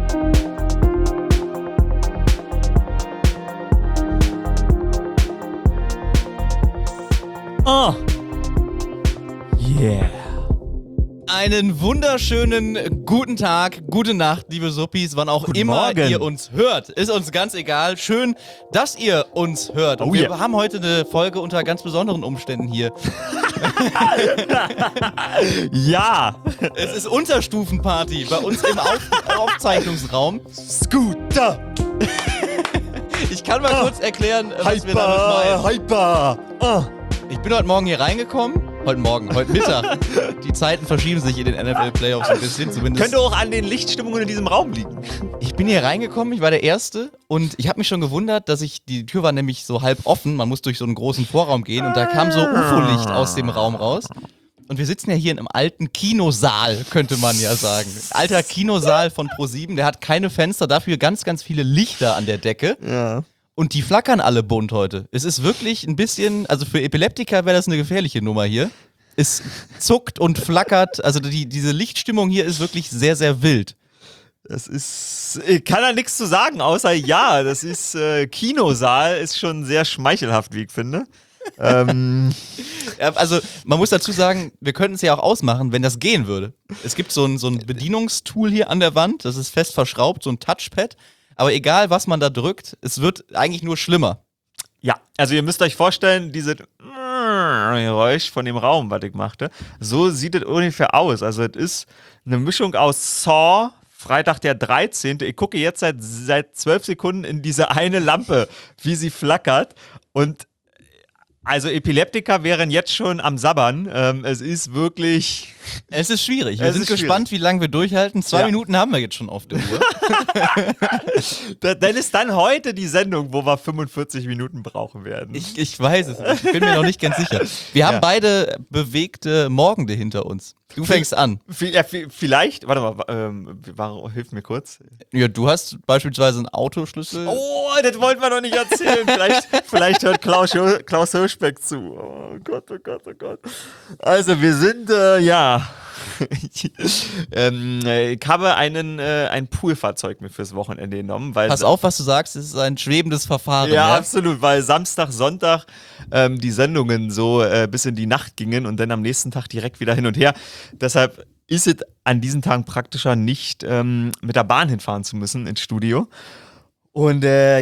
Oh. Yeah. Einen wunderschönen guten Tag, gute Nacht, liebe Suppis, wann auch Guten immer Morgen. ihr uns hört. Ist uns ganz egal. Schön, dass ihr uns hört. Und Oh wir yeah. haben heute eine Folge unter ganz besonderen Umständen hier. Ja. Es ist Unterstufenparty bei uns im Aufzeichnungsraum. Scooter. Ich kann mal kurz erklären, was wir damit meinen. Hyper. Ich bin heute Morgen hier reingekommen. Heute Mittag. Die Zeiten verschieben sich in den NFL-Playoffs ein bisschen, zumindest. Könnte auch an den Lichtstimmungen in diesem Raum liegen. Ich bin hier reingekommen, ich war der Erste und ich habe mich schon gewundert, die Tür war nämlich so halb offen, man muss durch so einen großen Vorraum gehen und da kam so UFO-Licht aus dem Raum raus. Und wir sitzen ja hier in einem alten Kinosaal, könnte man ja sagen. Alter Kinosaal von Pro7, der hat keine Fenster, dafür ganz, ganz viele Lichter an der Decke. Ja. Und die flackern alle bunt heute. Es ist wirklich ein bisschen, also für Epileptiker wäre das eine gefährliche Nummer hier. Es zuckt und flackert, also diese Lichtstimmung hier ist wirklich sehr, sehr wild. Das ist, ich kann da nichts zu sagen, außer ja, das ist, Kinosaal ist schon sehr schmeichelhaft, wie ich finde. Ja, also man muss dazu sagen, wir könnten es ja auch ausmachen, wenn das gehen würde. Es gibt so ein Bedienungstool hier an der Wand, das ist fest verschraubt, so ein Touchpad. Aber egal, was man da drückt, es wird eigentlich nur schlimmer. Ja, also ihr müsst euch vorstellen, diese Geräusch von dem Raum, was ich machte, so sieht es ungefähr aus. Also es ist eine Mischung aus Saw, Freitag der 13. Ich gucke jetzt seit 12 Sekunden in diese eine Lampe, wie sie flackert. Und also Epileptiker wären jetzt schon am Sabbern. Es ist wirklich... Es ist schwierig. Wir sind gespannt, wie lange wir durchhalten. 2 Minuten haben wir jetzt schon auf der Uhr. Dann ist dann heute die Sendung, wo wir 45 Minuten brauchen werden. Ich weiß es nicht. Ich bin mir noch nicht ganz sicher. Wir haben beide bewegte Morgende hinter uns. Du fängst an. Vielleicht, warte mal, hilf mir kurz. Ja, du hast beispielsweise einen Autoschlüssel. Oh, das wollten wir noch nicht erzählen. Vielleicht hört Klaus Hirschbeck zu. Oh Gott, oh Gott, oh Gott. Also wir sind, ich habe ein Poolfahrzeug mir fürs Wochenende genommen. Weil Pass auf, was du sagst, es ist ein schwebendes Verfahren. Ja, absolut, weil Samstag, Sonntag die Sendungen so bis in die Nacht gingen und dann am nächsten Tag direkt wieder hin und her. Deshalb ist es an diesen Tagen praktischer, nicht mit der Bahn hinfahren zu müssen ins Studio. Und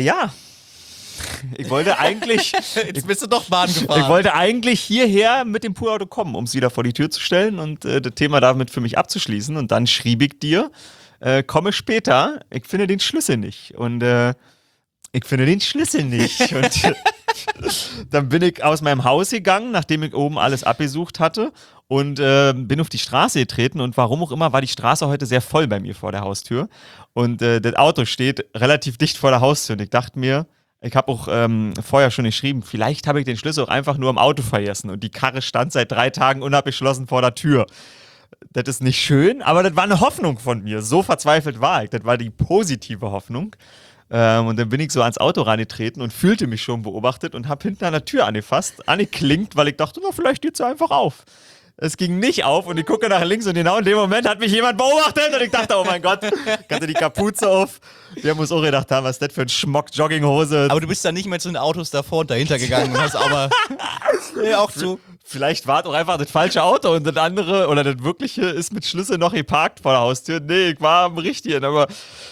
ich wollte eigentlich... Jetzt bist du doch Bahn gefahren. Ich wollte eigentlich hierher mit dem Poolauto kommen, um es wieder vor die Tür zu stellen und das Thema damit für mich abzuschließen. Und dann schrieb ich dir, komme später, ich finde den Schlüssel nicht. Und ich finde den Schlüssel nicht. Und dann bin ich aus meinem Haus gegangen, nachdem ich oben alles abgesucht hatte und bin auf die Straße getreten und warum auch immer war die Straße heute sehr voll bei mir vor der Haustür und das Auto steht relativ dicht vor der Haustür und ich dachte mir, ich habe auch vorher schon geschrieben, vielleicht habe ich den Schlüssel auch einfach nur im Auto vergessen und die Karre stand seit 3 Tagen unabgeschlossen vor der Tür. Das ist nicht schön, aber das war eine Hoffnung von mir. So verzweifelt war ich. Das war die positive Hoffnung. Und dann bin ich so ans Auto reingetreten und fühlte mich schon beobachtet und habe hinten an der Tür angeklinkt, weil ich dachte, na, vielleicht geht's ja einfach auf. Es ging nicht auf und ich gucke nach links und genau in dem Moment hat mich jemand beobachtet und ich dachte, oh mein Gott, hatte die Kapuze auf. Der muss auch gedacht haben, was ist das für ein Schmock-Jogginghose. Aber du bist dann nicht mehr zu den Autos davor und dahinter gegangen und hast aber auch zu. Vielleicht war es auch einfach das falsche Auto und das andere oder das wirkliche ist mit Schlüssel noch geparkt vor der Haustür. Nee, ich war am richtigen, aber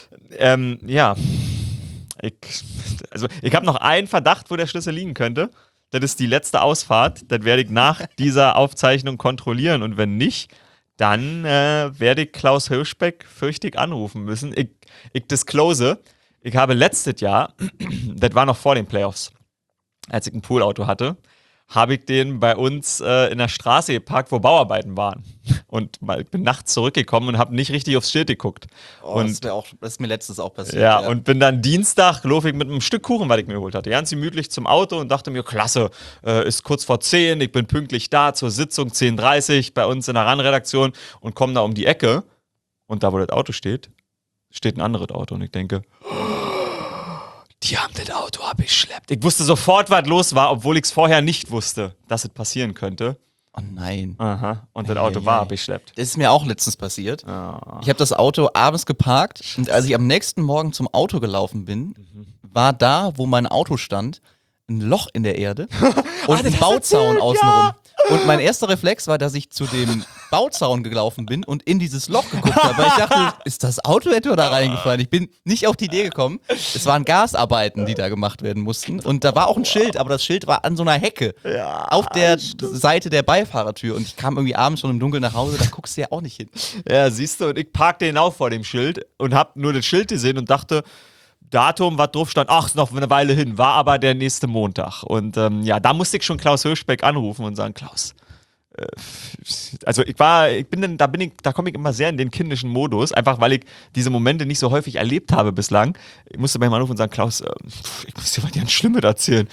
ich habe noch einen Verdacht, wo der Schlüssel liegen könnte. Das ist die letzte Ausfahrt. Das werde ich nach dieser Aufzeichnung kontrollieren. Und wenn nicht, dann werde ich Klaus Hirschbeck fürchtig anrufen müssen. Ich disclose, ich habe letztes Jahr, das war noch vor den Playoffs, als ich ein Poolauto hatte, habe ich den bei uns in der Straße geparkt, wo Bauarbeiten waren. Und ich bin nachts zurückgekommen und habe nicht richtig aufs Schild geguckt. Oh, das ist mir letztens auch passiert. Ja, und bin dann Dienstag, lief ich mit einem Stück Kuchen, was ich mir geholt hatte, ganz gemütlich zum Auto und dachte mir, klasse, ist kurz vor 10, ich bin pünktlich da zur Sitzung, 10:30 bei uns in der RAN-Redaktion und komme da um die Ecke und da, wo das Auto steht ein anderes Auto und ich denke, die haben das Auto abgeschleppt. Ich wusste sofort, was los war, obwohl ich es vorher nicht wusste, dass es passieren könnte. Oh nein. Aha. Und das Auto war abgeschleppt. Das ist mir auch letztens passiert. Oh. Ich habe das Auto abends geparkt und als ich am nächsten Morgen zum Auto gelaufen bin, war da, wo mein Auto stand, ein Loch in der Erde und ein Bauzaun außenrum. Und mein erster Reflex war, dass ich zu dem Bauzaun gelaufen bin und in dieses Loch geguckt habe. Weil ich dachte, ist das Auto etwa da reingefallen? Ich bin nicht auf die Idee gekommen. Es waren Gasarbeiten, die da gemacht werden mussten. Und da war auch ein Schild, aber das Schild war an so einer Hecke. Auf der Seite der Beifahrertür. Und ich kam irgendwie abends schon im Dunkeln nach Hause, da guckst du ja auch nicht hin. Ja, siehst du, und ich parkte genau vor dem Schild und hab nur das Schild gesehen und dachte, Datum, was drauf stand, ach, ist noch eine Weile hin, war aber der nächste Montag. Und ja, da musste ich schon Klaus Hirschbeck anrufen und sagen, Klaus, also da komme ich immer sehr in den kindischen Modus, einfach weil ich diese Momente nicht so häufig erlebt habe bislang. Ich musste bei ihm anrufen und sagen, Klaus, ich muss dir was ganz Schlimmes erzählen.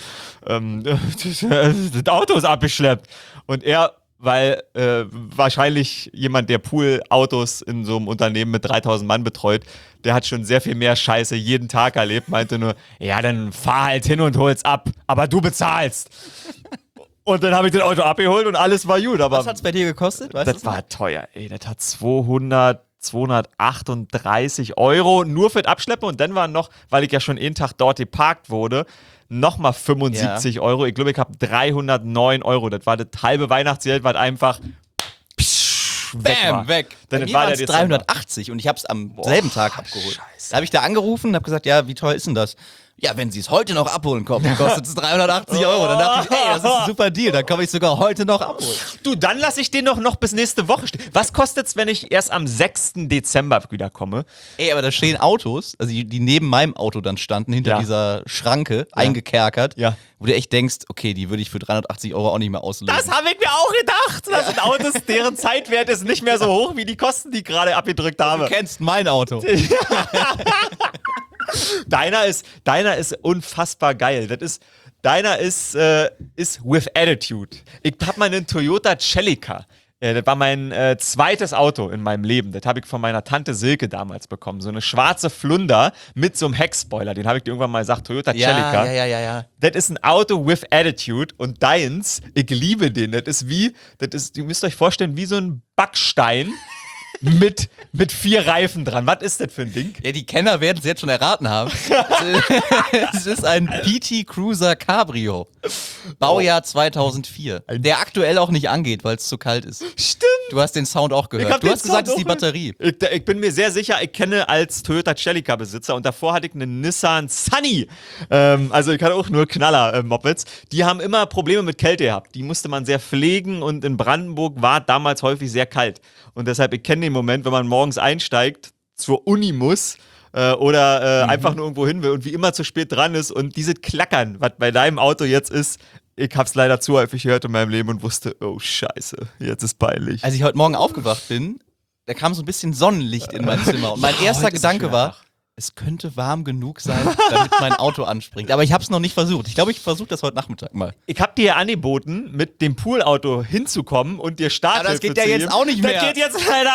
Das Auto ist abgeschleppt. Und er, weil wahrscheinlich jemand, der Poolautos in so einem Unternehmen mit 3000 Mann betreut, der hat schon sehr viel mehr Scheiße jeden Tag erlebt, meinte nur, ja, dann fahr halt hin und hol's ab, aber du bezahlst. Und dann habe ich das Auto abgeholt und alles war gut. Aber was hat's bei dir gekostet? Weißt das war teuer, ey. Das hat 238 Euro nur für das Abschleppen und dann waren noch, weil ich ja schon jeden Tag dort geparkt wurde, nochmal 75 Euro. Ich glaube, ich habe 309 Euro. Das war das halbe Weihnachtsgeld, was einfach weg. Dann Bei mir war waren der es 380 und ich habe es am selben Tag abgeholt. Scheiße. Da habe ich da angerufen und habe gesagt, ja, wie teuer ist denn das? Ja, wenn Sie es heute noch abholen kommen, kostet es 380 Euro. Dann dachte ich, ey, das ist ein super Deal, dann kann ich sogar heute noch abholen. Du, dann lasse ich den doch noch bis nächste Woche stehen. Was kostet es, wenn ich erst am 6. Dezember wiederkomme? Ey, aber da stehen Autos, also die neben meinem Auto dann standen, hinter dieser Schranke, eingekerkert, wo du echt denkst, okay, die würde ich für 380 Euro auch nicht mehr auslösen. Das habe ich mir auch gedacht. Das sind Autos, deren Zeitwert ist nicht mehr so hoch wie die Kosten, die ich gerade abgedrückt habe. Du kennst mein Auto. Deiner ist unfassbar geil. Deiner ist with attitude. Ich habe mal einen Toyota Celica. Das war mein zweites Auto in meinem Leben. Das habe ich von meiner Tante Silke damals bekommen. So eine schwarze Flunder mit so einem Heckspoiler. Den habe ich dir irgendwann mal gesagt, Toyota Celica. Ja. Das ist ein Auto with attitude und deins, ich liebe den. Ihr müsst euch vorstellen, wie so ein Backstein. mit 4 Reifen dran. Was ist das für ein Ding? Ja, die Kenner werden es jetzt schon erraten haben. Es ist ein PT Cruiser Cabrio. Baujahr 2004. Der aktuell auch nicht angeht, weil es zu kalt ist. Stimmt. Du hast den Sound auch gehört. Du hast gesagt, es ist die Batterie. Ich bin mir sehr sicher, ich kenne als Toyota Celica-Besitzer und davor hatte ich einen Nissan Sunny. Also ich hatte auch nur Knaller-Mopeds. Die haben immer Probleme mit Kälte gehabt. Die musste man sehr pflegen und in Brandenburg war damals häufig sehr kalt. Und deshalb, ich kenne den Moment, wenn man morgens einsteigt, zur Uni muss oder einfach nur irgendwo hin will und wie immer zu spät dran ist und dieses Klackern, was bei deinem Auto jetzt ist, ich hab's leider zu häufig gehört in meinem Leben und wusste, oh Scheiße, jetzt ist peinlich. Als ich heute Morgen aufgewacht bin, da kam so ein bisschen Sonnenlicht in mein Zimmer und mein erster Gedanke war, es könnte warm genug sein, damit mein Auto anspringt. Aber ich habe es noch nicht versucht. Ich glaube, ich versuche das heute Nachmittag mal. Ich habe dir angeboten, mit dem Poolauto hinzukommen und dir Starthilfe das geht ja jetzt auch nicht mehr. Das geht jetzt leider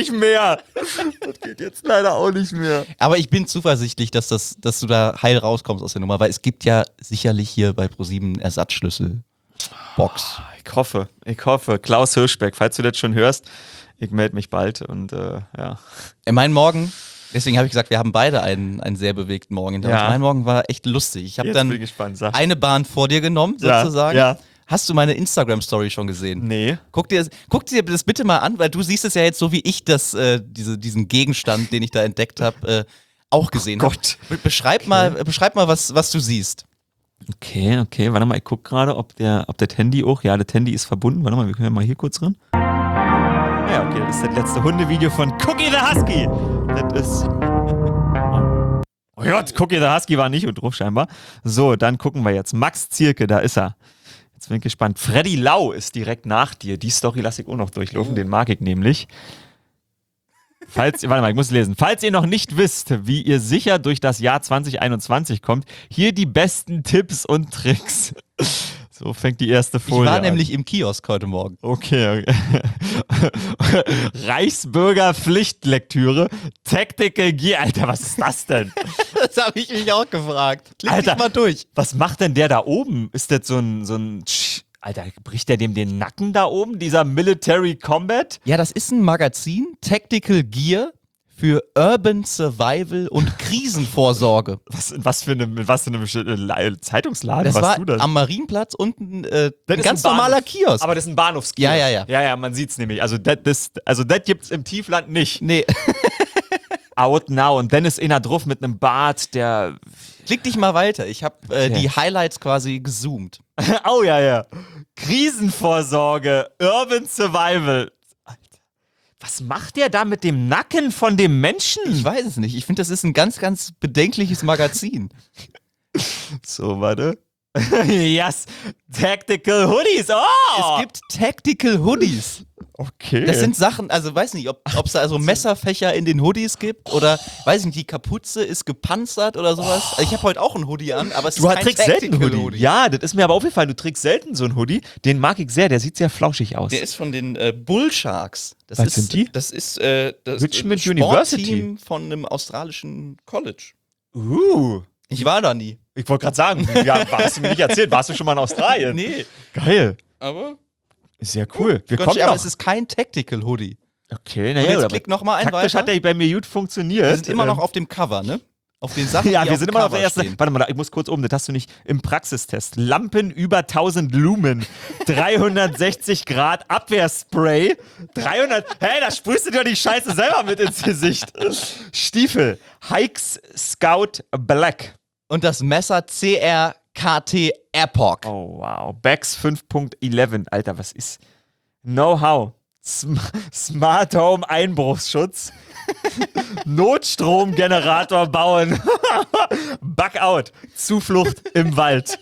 auch nicht mehr. Aber ich bin zuversichtlich, dass du da heil rauskommst aus der Nummer, weil es gibt ja sicherlich hier bei ProSieben Ersatzschlüssel-Box. Ich hoffe. Klaus Hirschbeck, falls du das schon hörst, ich melde mich bald und ja. Mein Morgen... Deswegen habe ich gesagt, wir haben beide einen sehr bewegten Morgen hinter uns. Mein Morgen war echt lustig. Ich habe dann eine Bahn vor dir genommen, sozusagen. Ja. Hast du meine Instagram-Story schon gesehen? Nee. Guck dir das bitte mal an, weil du siehst es ja jetzt so, wie ich diesen Gegenstand, den ich da entdeckt habe, auch gesehen habe. Beschreib mal, was du siehst. Okay, warte mal, ich guck gerade, ob das Handy auch, das Handy ist verbunden. Warte mal, wir können ja mal hier kurz ran. Ja, okay, das ist das letzte Hundevideo von Cookie the Husky. Das ist... Oh Gott, Cookie the Husky war nicht und drauf scheinbar. So, dann gucken wir jetzt. Max Zierke, da ist er. Jetzt bin ich gespannt. Freddy Lau ist direkt nach dir. Die Story lasse ich auch noch durchlaufen, den mag ich nämlich. Warte mal, ich muss lesen. Falls ihr noch nicht wisst, wie ihr sicher durch das Jahr 2021 kommt, hier die besten Tipps und Tricks. So fängt die erste Folie an. Ich war nämlich im Kiosk heute Morgen. Okay. Reichsbürgerpflichtlektüre, Tactical Gear. Alter, was ist das denn? Das habe ich mich auch gefragt. Klick dich mal durch. Was macht denn der da oben? Ist das so ein Alter, bricht der dem den Nacken da oben, dieser Military Combat? Ja, das ist ein Magazin, Tactical Gear für Urban Survival und Krisenvorsorge. Was für eine Zeitungsladen Das warst war du das? am Marienplatz unten Das ein ist ganz ein normaler Bahnhof. Kiosk. Aber das ist ein Bahnhofskiosk. Ja. Ja, man sieht's nämlich. Also das gibt's im Tiefland nicht. Nee, Out now. Und dann ist einer drauf mit einem Bart, der... klick dich mal weiter. Ich habe die Highlights quasi gezoomt. Oh ja. Krisenvorsorge, Urban Survival. Alter. Was macht der da mit dem Nacken von dem Menschen? Ich weiß es nicht. Ich finde, das ist ein ganz, ganz bedenkliches Magazin. So, warte. Yes, Tactical Hoodies. Oh! Es gibt Tactical Hoodies. Okay. Das sind Sachen, also weiß nicht, ob es da also Messerfächer in den Hoodies gibt oder weiß ich nicht, die Kapuze ist gepanzert oder sowas. Ich habe heute auch einen Hoodie an, aber es ist kein trägst selten Tactical Hoodie. Ja, das ist mir aber aufgefallen. Du trägst selten so einen Hoodie. Den mag ich sehr. Der sieht sehr flauschig aus. Der ist von den Bull Sharks. Das Was ist, sind die? Das ist das Richmond Sportteam von einem australischen College. Ich war da nie. Ich wollte gerade sagen, hast du mir nicht erzählt? Warst du schon mal in Australien? Nee. Geil. Aber Sehr cool. Wir Gott, kommen aber noch. es ist kein Tactical Hoodie. Okay, Und naja, jetzt aber klick nochmal ein taktisch weiter. hat der bei mir gut funktioniert. Wir sind immer noch auf dem Cover, ne? Auf den Sachen, Ja, die wir auf sind dem immer noch auf Cover der ersten. stehen. Warte mal, ich muss kurz oben, das hast du nicht im Praxistest. Lampen über 1000 Lumen, 360 Grad Abwehrspray, 300. Hey, da sprühst du dir die Scheiße selber mit ins Gesicht. Stiefel, Hikes Scout Black. Und das Messer CRKT Epoch. Oh wow, Bax 5.11. Alter, was ist? Know-how. Smart Home Einbruchsschutz. Notstromgenerator bauen. Bugout. Zuflucht im Wald.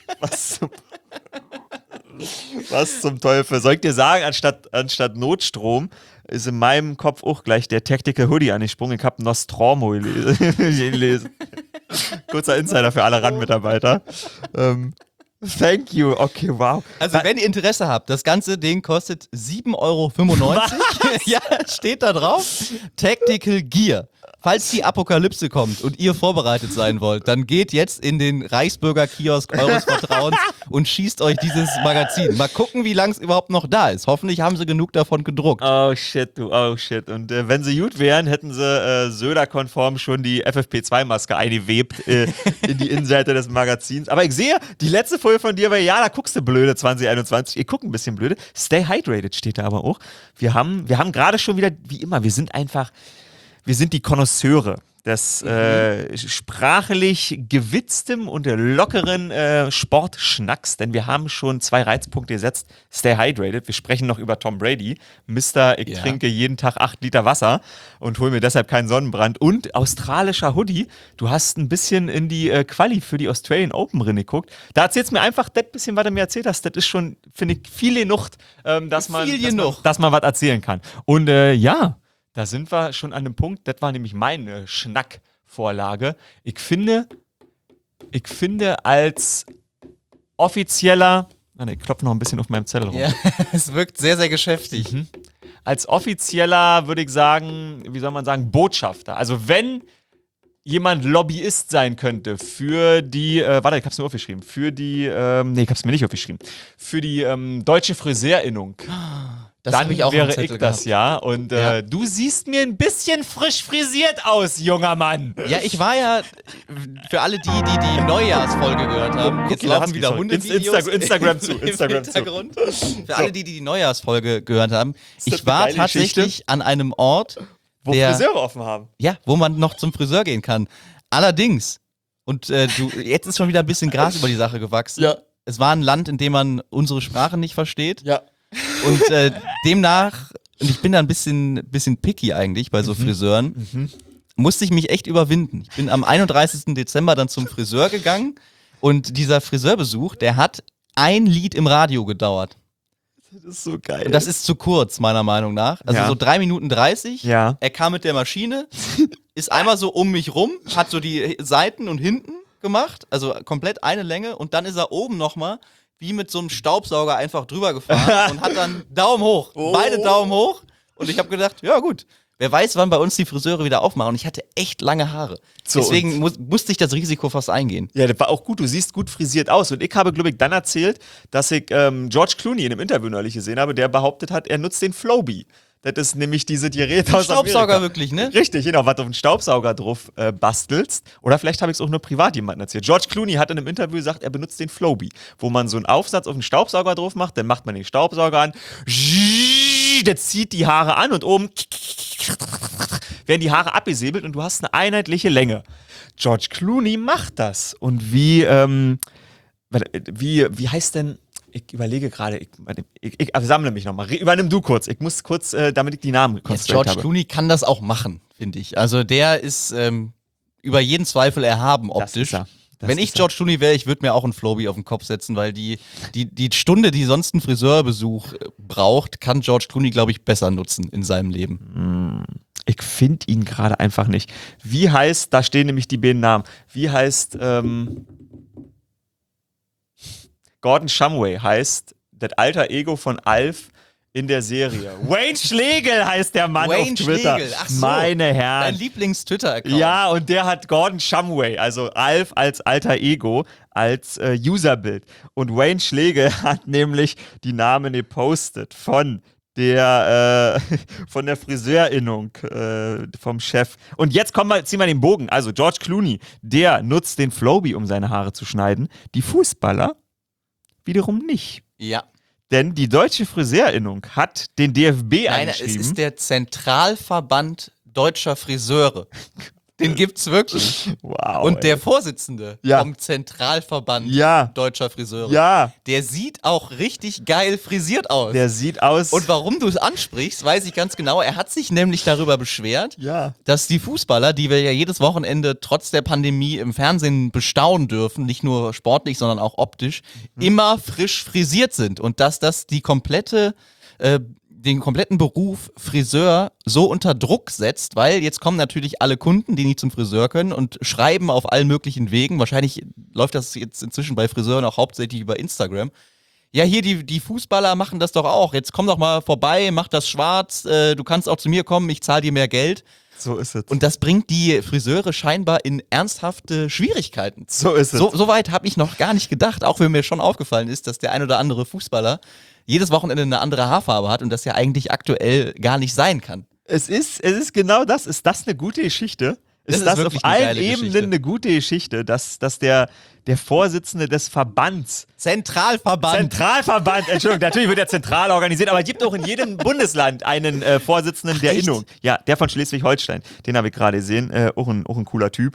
Was zum Teufel? Soll ich dir sagen, anstatt Notstrom ist in meinem Kopf auch gleich der Tactical Hoodie angesprungen. Ich habe Nostromo gelesen. Kurzer Insider für alle RAN-Mitarbeiter. Thank you. Okay, wow. Also, wenn ihr Interesse habt, das ganze Ding kostet 7,95 Euro. Ja, steht da drauf. Tactical Gear. Falls die Apokalypse kommt und ihr vorbereitet sein wollt, dann geht jetzt in den Reichsbürger-Kiosk eures Vertrauens und schießt euch dieses Magazin. Mal gucken, wie lange es überhaupt noch da ist. Hoffentlich haben sie genug davon gedruckt. Oh shit, du, oh shit. Und wenn sie gut wären, hätten sie Söder-konform schon die FFP2-Maske eingewebt in die Innenseite des Magazins. Aber ich sehe, die letzte Folge von dir war, ja, da guckst du blöde 2021. Ihr guckt ein bisschen blöde. Stay hydrated steht da aber auch. Wir haben gerade schon wieder, wie immer, wir sind die Konnoisseure des sprachlich gewitztem und lockeren Sportschnacks, denn wir haben schon 2 Reizpunkte gesetzt. Stay hydrated. Wir sprechen noch über Tom Brady. Ich trinke jeden Tag 8 Liter Wasser und hole mir deshalb keinen Sonnenbrand. Und australischer Hoodie. Du hast ein bisschen in die Quali für die Australian Open drin geguckt. Da erzählst du mir einfach das bisschen, was du mir erzählt hast. Das ist schon, finde ich, viel genug, dass man was erzählen kann. Und ja, da sind wir schon an einem Punkt, das war nämlich meine Schnackvorlage. Ich finde als offizieller, ich klopfe noch ein bisschen auf meinem Zettel rum. Ja, es wirkt sehr, sehr geschäftig. Als offizieller würde ich sagen, wie soll man sagen, Botschafter. Also wenn jemand Lobbyist sein könnte für die, ich hab's mir aufgeschrieben, ich hab's mir nicht aufgeschrieben, für die deutsche Friseurinnung. Das Dann hab ich auch wäre am Zettel ich das, gehabt. ja. Und du siehst mir ein bisschen frisch frisiert aus, junger Mann. Ja, ich war ja, für alle, die Neujahrsfolge gehört haben, jetzt laufen wieder Hundevideos Instagram zu. im Hintergrund. Für alle, die Neujahrsfolge gehört haben, das ich eine war geile tatsächlich Geschichte? an einem Ort, Wo Friseure offen haben. ja, wo man noch zum Friseur gehen kann. Allerdings, und jetzt ist schon wieder ein bisschen Gras über die Sache gewachsen. Ja. Es war ein Land, in dem man unsere Sprache nicht versteht. Ja. Und demnach, und ich bin da ein bisschen picky eigentlich bei so Friseuren, musste ich mich echt überwinden. Ich bin am 31. Dezember dann zum Friseur gegangen und dieser Friseurbesuch, der hat ein Lied im Radio gedauert. Das ist so geil. Und das ist zu kurz, meiner Meinung nach. Also Ja. so 3 Minuten 30. Ja. Er kam mit der Maschine, ist einmal so um mich rum, hat so die Seiten und hinten gemacht, also komplett eine Länge und dann ist er oben nochmal wie mit so einem Staubsauger einfach drüber gefahren und hat dann Daumen hoch, beide Daumen hoch und ich habe gedacht, ja gut, Wer weiß, wann bei uns die Friseure wieder aufmachen. Und ich hatte echt lange Haare. So, Deswegen musste ich das Risiko fast eingehen. Ja, das war auch gut. Du siehst gut frisiert aus. Und ich habe, glaube ich, dann erzählt, dass ich George Clooney in einem Interview neulich gesehen habe, der behauptet hat, er nutzt den Flowbee. Das ist nämlich diese Geräte aus Staubsauger Amerika. wirklich, ne? Richtig, genau, was du auf einen Staubsauger drauf bastelst. Oder vielleicht habe ich es auch nur privat jemandem erzählt. George Clooney hat in einem Interview gesagt, er benutzt den Flowbee, wo man so einen Aufsatz auf einen Staubsauger drauf macht, dann macht man den Staubsauger an, der zieht die Haare an und oben werden die Haare abgesäbelt und du hast eine einheitliche Länge. George Clooney macht das. Und wie heißt denn, ich überlege gerade, ich sammle mich nochmal. Übernimm du kurz. Ich muss kurz, damit ich die Namen Jetzt konstruiert George habe. Clooney kann das auch machen, finde ich. Also der ist über jeden Zweifel erhaben optisch. Das ist er. Wenn ich George Clooney wäre, ich würde mir auch einen Flowbee auf den Kopf setzen, weil die Stunde, die sonst ein Friseurbesuch braucht, kann George Clooney, glaube ich, besser nutzen in seinem Leben. Ich finde ihn gerade einfach nicht. Wie heißt, da stehen nämlich die beiden Namen. Wie heißt, Gordon Shumway heißt das alter Ego von Alf in der Serie. Wayne Schlegel heißt der Mann Wayne auf Twitter. Schlegel, ach so. Meine Herren. Dein Lieblings-Twitter-Account. Ja, und der hat Gordon Shumway, also Alf als alter Ego, als Userbild. Und Wayne Schlegel hat nämlich die Namen gepostet von der Friseurinnung vom Chef. Und jetzt ziehen wir den Bogen. Also George Clooney, der nutzt den Flowbee, um seine Haare zu schneiden. Die Fußballer wiederum nicht. Ja. Denn die deutsche Friseurinnung hat den DFB Nein, es eingeschrieben. ist der Zentralverband deutscher Friseure. Den gibt's wirklich. Wow. Und der Vorsitzende Ja. vom Zentralverband Ja. deutscher Friseure, Ja, der sieht auch richtig geil frisiert aus. der sieht aus. Und warum du es ansprichst, weiß ich ganz genau. Er hat sich nämlich darüber beschwert, Ja. dass die Fußballer, die wir ja jedes Wochenende trotz der Pandemie im Fernsehen bestaunen dürfen, nicht nur sportlich, sondern auch optisch, immer frisch frisiert sind. Und dass das den kompletten Beruf Friseur so unter Druck setzt, weil jetzt kommen natürlich alle Kunden, die nicht zum Friseur können und schreiben auf allen möglichen Wegen. Wahrscheinlich läuft das jetzt inzwischen bei Friseuren auch hauptsächlich über Instagram. Ja, hier die Fußballer machen das doch auch. Jetzt komm doch mal vorbei, mach das schwarz. Du kannst auch zu mir kommen, ich zahle dir mehr Geld. So ist es. Und das bringt die Friseure scheinbar in ernsthafte Schwierigkeiten. So ist es. So weit habe ich noch gar nicht gedacht, auch wenn mir schon aufgefallen ist, dass der ein oder andere Fußballer jedes Wochenende eine andere Haarfarbe hat und das ja eigentlich aktuell gar nicht sein kann. Es ist genau das. Ist das eine gute Geschichte? Das Ist ist das wirklich auf eine allen geile Ebenen Geschichte. eine gute Geschichte, dass der Vorsitzende des Verbands, Zentralverband. Zentralverband, Entschuldigung, natürlich wird er zentral organisiert, aber es gibt auch in jedem Bundesland einen Vorsitzenden der echt? Innung. Ja, der von Schleswig-Holstein, den habe ich gerade gesehen, auch ein cooler Typ.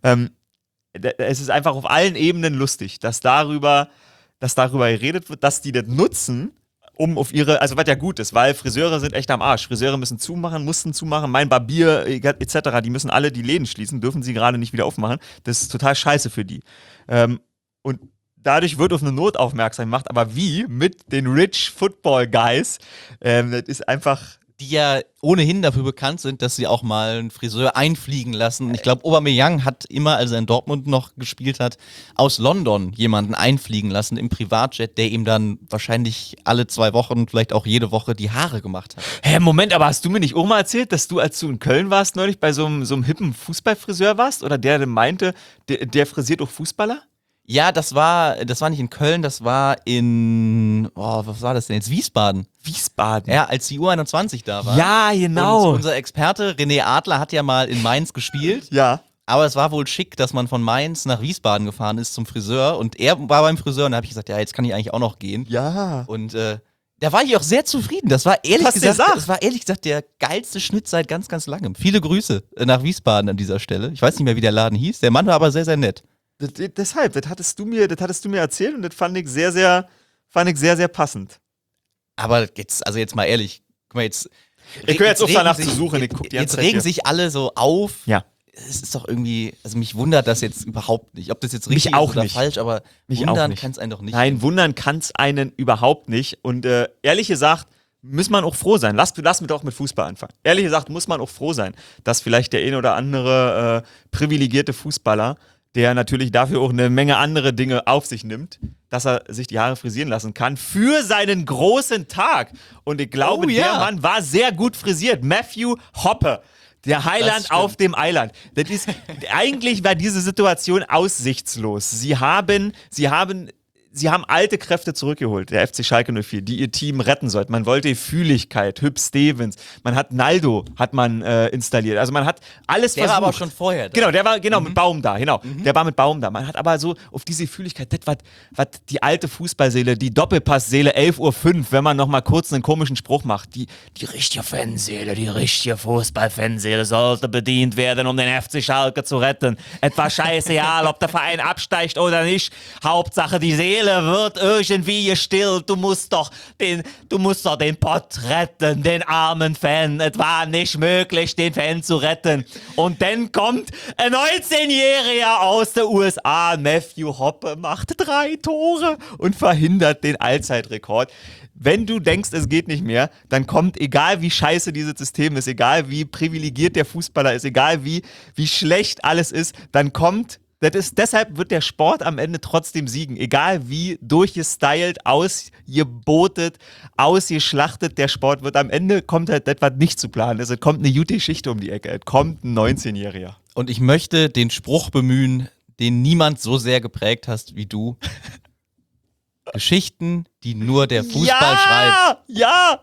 Es ist einfach auf allen Ebenen lustig, dass darüber geredet wird, dass die das nutzen, um auf ihre, also was ja gut ist, weil Friseure sind echt am Arsch. Friseure mussten zumachen, mein Barbier etc., die müssen alle die Läden schließen, dürfen sie gerade nicht wieder aufmachen. Das ist total scheiße für die. Und dadurch wird auf eine Not aufmerksam gemacht, aber wie? Mit den Rich Football Guys. Das ist einfach. Die ja ohnehin dafür bekannt sind, dass sie auch mal einen Friseur einfliegen lassen. Und ich glaube, Aubameyang hat immer, als er in Dortmund noch gespielt hat, aus London jemanden einfliegen lassen im Privatjet, der ihm dann wahrscheinlich alle 2 Wochen, vielleicht auch jede Woche die Haare gemacht hat. Hä, Moment, aber hast du mir nicht auch mal erzählt, dass du, als du in Köln warst, neulich bei so einem hippen Fußballfriseur warst? Oder der meinte, der frisiert auch Fußballer? Ja, das war nicht in Köln, das war was war das denn jetzt? Wiesbaden. Wiesbaden. Ja, als die U21 da war. Ja, genau. Und unser Experte René Adler hat ja mal in Mainz gespielt. Ja. Aber es war wohl schick, dass man von Mainz nach Wiesbaden gefahren ist zum Friseur. Und er war beim Friseur und da habe ich gesagt, ja, jetzt kann ich eigentlich auch noch gehen. Ja. Und da war ich auch sehr zufrieden. Das war ehrlich gesagt der geilste Schnitt seit ganz, ganz langem. Viele Grüße nach Wiesbaden an dieser Stelle. Ich weiß nicht mehr, wie der Laden hieß. Der Mann war aber sehr, sehr nett. Deshalb, das hattest du mir erzählt und das fand ich sehr, sehr passend. Aber jetzt mal ehrlich, guck mal jetzt. Ich höre jetzt auf, danach regen zu suchen. Ich guck die ganze Jetzt Zeit regen hier. sich alle so auf. Ja. Es ist doch irgendwie, also mich wundert das jetzt überhaupt nicht. Ob das jetzt Mich richtig auch ist oder nicht. falsch, aber Mich auch wundern nicht. kann es einen doch nicht. Nein, wundern kann es einen überhaupt nicht. Und ehrlich gesagt, muss man auch froh sein. Lass mir doch mit Fußball anfangen. Ehrlich gesagt, muss man auch froh sein, dass vielleicht der ein oder andere privilegierte Fußballer der natürlich dafür auch eine Menge andere Dinge auf sich nimmt, dass er sich die Haare frisieren lassen kann für seinen großen Tag. Und ich glaube, der Mann war sehr gut frisiert. Matthew Hoppe. Der Heiland auf dem Eiland. Das ist, eigentlich war diese Situation aussichtslos. Sie haben alte Kräfte zurückgeholt, der FC Schalke 04, die ihr Team retten sollten. Man wollte Fühligkeit, Hüb Stevens, man hat Naldo installiert. Also man hat alles der versucht. Der war aber schon vorher da. Genau, der war mit Baum da, genau. Der war mit Baum da. Man hat aber so auf diese Fühligkeit, das was die alte Fußballseele, die Doppelpassseele 11:05 Uhr, wenn man noch mal kurz einen komischen Spruch macht, die richtige Fanseele, die richtige Fußballfanseele sollte bedient werden, um den FC Schalke zu retten. Etwa scheißegal, ob der Verein absteigt oder nicht. Hauptsache die Seele wird irgendwie gestillt. Du musst doch den Pott retten, den armen Fan. Es war nicht möglich, den Fan zu retten. Und dann kommt ein 19-Jähriger aus den USA, Matthew Hoppe, macht 3 Tore und verhindert den Allzeitrekord. Wenn du denkst, es geht nicht mehr, dann kommt, egal wie scheiße dieses System ist, egal wie privilegiert der Fußballer ist, egal wie schlecht alles ist, dann kommt. Deshalb wird der Sport am Ende trotzdem siegen. Egal wie durchgestylt, ausgebotet, ausgeschlachtet der Sport wird. Am Ende kommt halt etwas nicht zu planen. Es kommt eine gute Geschichte um die Ecke. Es kommt ein 19-Jähriger. Und ich möchte den Spruch bemühen, den niemand so sehr geprägt hast wie du. Geschichten, die nur der Fußball schreibt. Ja!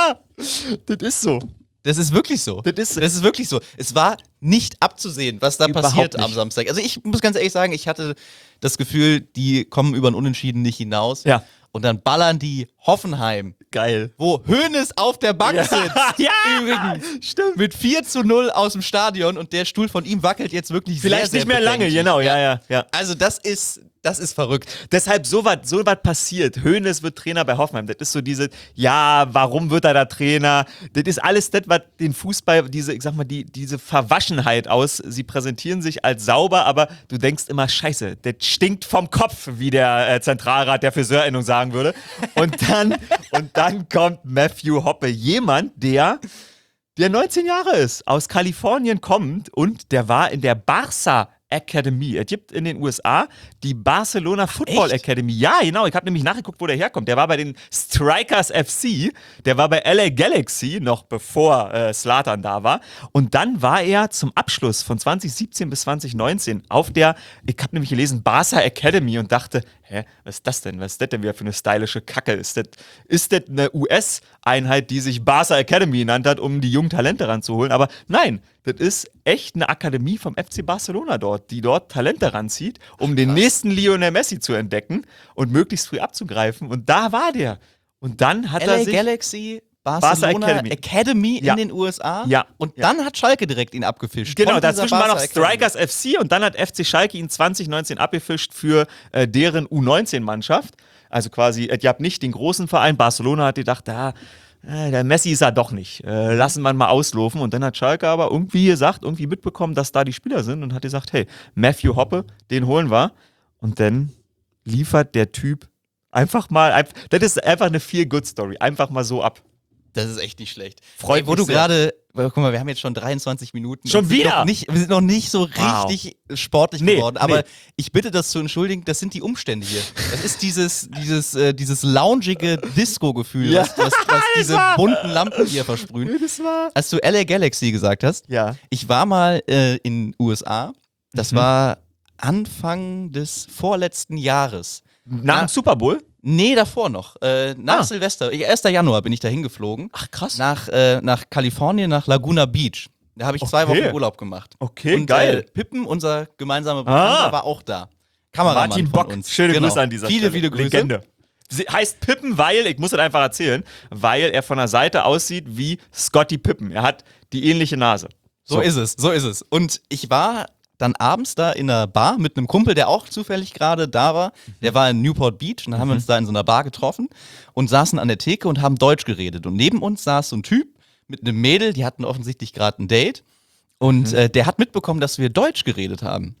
Das ist so. Das ist wirklich so. Das ist wirklich so. Es war nicht abzusehen, was da passiert am Samstag. Also ich muss ganz ehrlich sagen, ich hatte das Gefühl, die kommen über ein Unentschieden nicht hinaus. Ja. Und dann ballern die Hoffenheim. Geil. Wo Hoeneß auf der Bank sitzt. Ja, übrigens. Stimmt. Mit 4:0 aus dem Stadion und der Stuhl von ihm wackelt jetzt wirklich vielleicht sehr, nicht mehr bedenklich. lange, genau, ja. Also das ist verrückt. Deshalb so was passiert. Hoeneß wird Trainer bei Hoffenheim. Das ist so warum wird er da Trainer? Das ist alles das, was den Fußball, diese Verwaschenheit sie präsentieren sich als sauber, aber du denkst immer, scheiße, das stinkt vom Kopf, wie der Zentralrat der Friseurinnung sagen würde. Und dann kommt Matthew Hoppe, jemand, der 19 Jahre ist, aus Kalifornien kommt und der war in der Barca Academy. Es gibt in den USA die Barcelona Football Academy. Ja, genau. Ich habe nämlich nachgeguckt, wo der herkommt. Der war bei den Strikers FC. Der war bei LA Galaxy, noch bevor Zlatan da war. Und dann war er zum Abschluss von 2017 bis 2019 auf der, ich habe nämlich gelesen, Barca Academy und dachte, was ist das denn? Was ist das denn wieder für eine stylische Kacke? Ist das eine US-Einheit, die sich Barca Academy genannt hat, um die jungen Talente ranzuholen? Aber nein, das ist echt eine Akademie vom FC Barcelona dort, die dort Talente ranzieht, um den nächsten Lionel Messi zu entdecken und möglichst früh abzugreifen. Und da war der. Und dann hat LA er sich... Galaxy, Barcelona Academy in den USA. Ja. Und dann hat Schalke direkt ihn abgefischt. Genau, dazwischen war noch Strikers FC und dann hat FC Schalke ihn 2019 abgefischt für deren U19-Mannschaft. Also quasi, ihr habt nicht den großen Verein. Barcelona hat gedacht, der Messi ist er doch nicht. Lassen wir mal auslaufen. Und dann hat Schalke aber irgendwie mitbekommen, dass da die Spieler sind und hat gesagt, hey, Matthew Hoppe, den holen wir. Und dann liefert der Typ einfach mal, das ist einfach eine Feel-Good-Story, einfach mal so ab. Das ist echt nicht schlecht. Freut wo mich du sehr. gerade, guck mal, wir haben jetzt schon 23 Minuten. Schon wieder? Wir sind noch nicht so richtig sportlich geworden. Aber nee. ich bitte das zu entschuldigen, das sind die Umstände hier. Das ist dieses loungige Disco-Gefühl, was diese bunten Lampen hier versprühen. Als du LA Galaxy gesagt hast, ich war mal in den USA, das war Anfang des vorletzten Jahres. Nach dem Super Bowl? Nee, davor noch. Nach Silvester, 1. Januar bin ich da hingeflogen. Ach, krass. Nach Kalifornien, nach Laguna Beach. Da habe ich 2 Wochen Urlaub gemacht. Okay, und, geil. Pippen, unser gemeinsamer Bekannter, war auch da. Kameramann Martin von Bock, uns. schöne Grüße an dieser Stelle. Viele Grüße. Legende. Sie heißt Pippen, weil, ich muss das einfach erzählen, weil er von der Seite aussieht wie Scottie Pippen. Er hat die ähnliche Nase. So ist es. Und ich war dann abends da in einer Bar mit einem Kumpel, der auch zufällig gerade da war. Der war in Newport Beach und dann haben wir uns da in so einer Bar getroffen und saßen an der Theke und haben Deutsch geredet. Und neben uns saß so ein Typ mit einem Mädel, die hatten offensichtlich gerade ein Date. Und der hat mitbekommen, dass wir Deutsch geredet haben.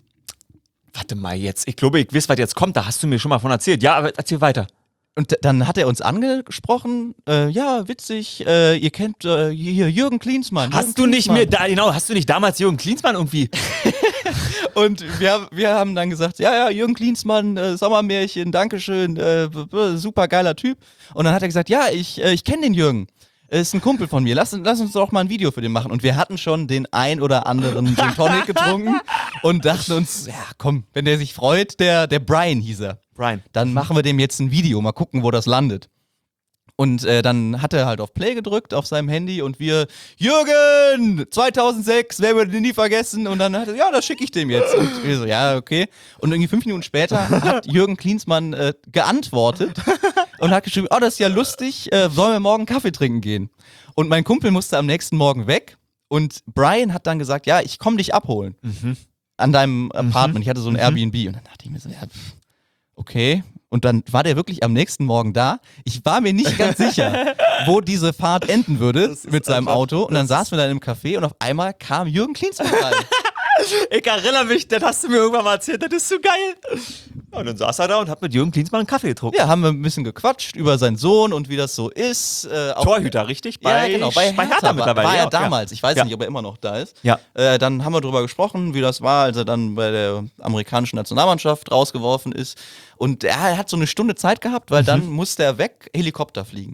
Warte mal jetzt, ich glaube, ich weiß, was jetzt kommt, da hast du mir schon mal von erzählt. Ja, aber erzähl weiter. Und dann hat er uns angesprochen, ja, witzig, ihr kennt hier Jürgen Klinsmann. Hast du nicht damals Jürgen Klinsmann irgendwie Und wir haben dann gesagt, ja, Jürgen Klinsmann, Sommermärchen, Dankeschön, super geiler Typ. Und dann hat er gesagt, ja, ich kenne den Jürgen. Ist ein Kumpel von mir. Lass uns doch mal ein Video für den machen. Und wir hatten schon den ein oder anderen Gin Tonic getrunken und dachten uns, ja komm, wenn der sich freut, der Brian hieß er. Brian. Dann machen wir dem jetzt ein Video, mal gucken, wo das landet. Und dann hat er halt auf Play gedrückt auf seinem Handy und wir, Jürgen, 2006, wer würde den nie vergessen? Und dann hat er, ja, das schicke ich dem jetzt. Und wir so, ja, okay. Und irgendwie 5 Minuten später hat Jürgen Klinsmann geantwortet und hat geschrieben, oh, das ist ja lustig, sollen wir morgen Kaffee trinken gehen? Und mein Kumpel musste am nächsten Morgen weg und Brian hat dann gesagt, ja, ich komme dich abholen an deinem Apartment. Ich hatte so ein Airbnb und dann dachte ich mir so, ja, okay. Und dann war der wirklich am nächsten Morgen da. Ich war mir nicht ganz sicher, wo diese Fahrt enden würde mit seinem Auto. Und dann saßen wir da im Café und auf einmal kam Jürgen Klinsmann rein. Ich erinnere mich, das hast du mir irgendwann mal erzählt, das ist so geil. Ja, und dann saß er da und hat mit Jürgen Klinsmann einen Kaffee getrunken. Ja, haben wir ein bisschen gequatscht über seinen Sohn und wie das so ist. Torhüter, richtig? Ja, genau, bei Hertha mittlerweile. war er ja, damals. Ich weiß Ja. nicht, ob er immer noch da ist. Ja. Dann haben wir darüber gesprochen, wie das war, als er dann bei der amerikanischen Nationalmannschaft rausgeworfen ist. Und er hat so eine Stunde Zeit gehabt, weil dann musste er weg, Helikopter fliegen.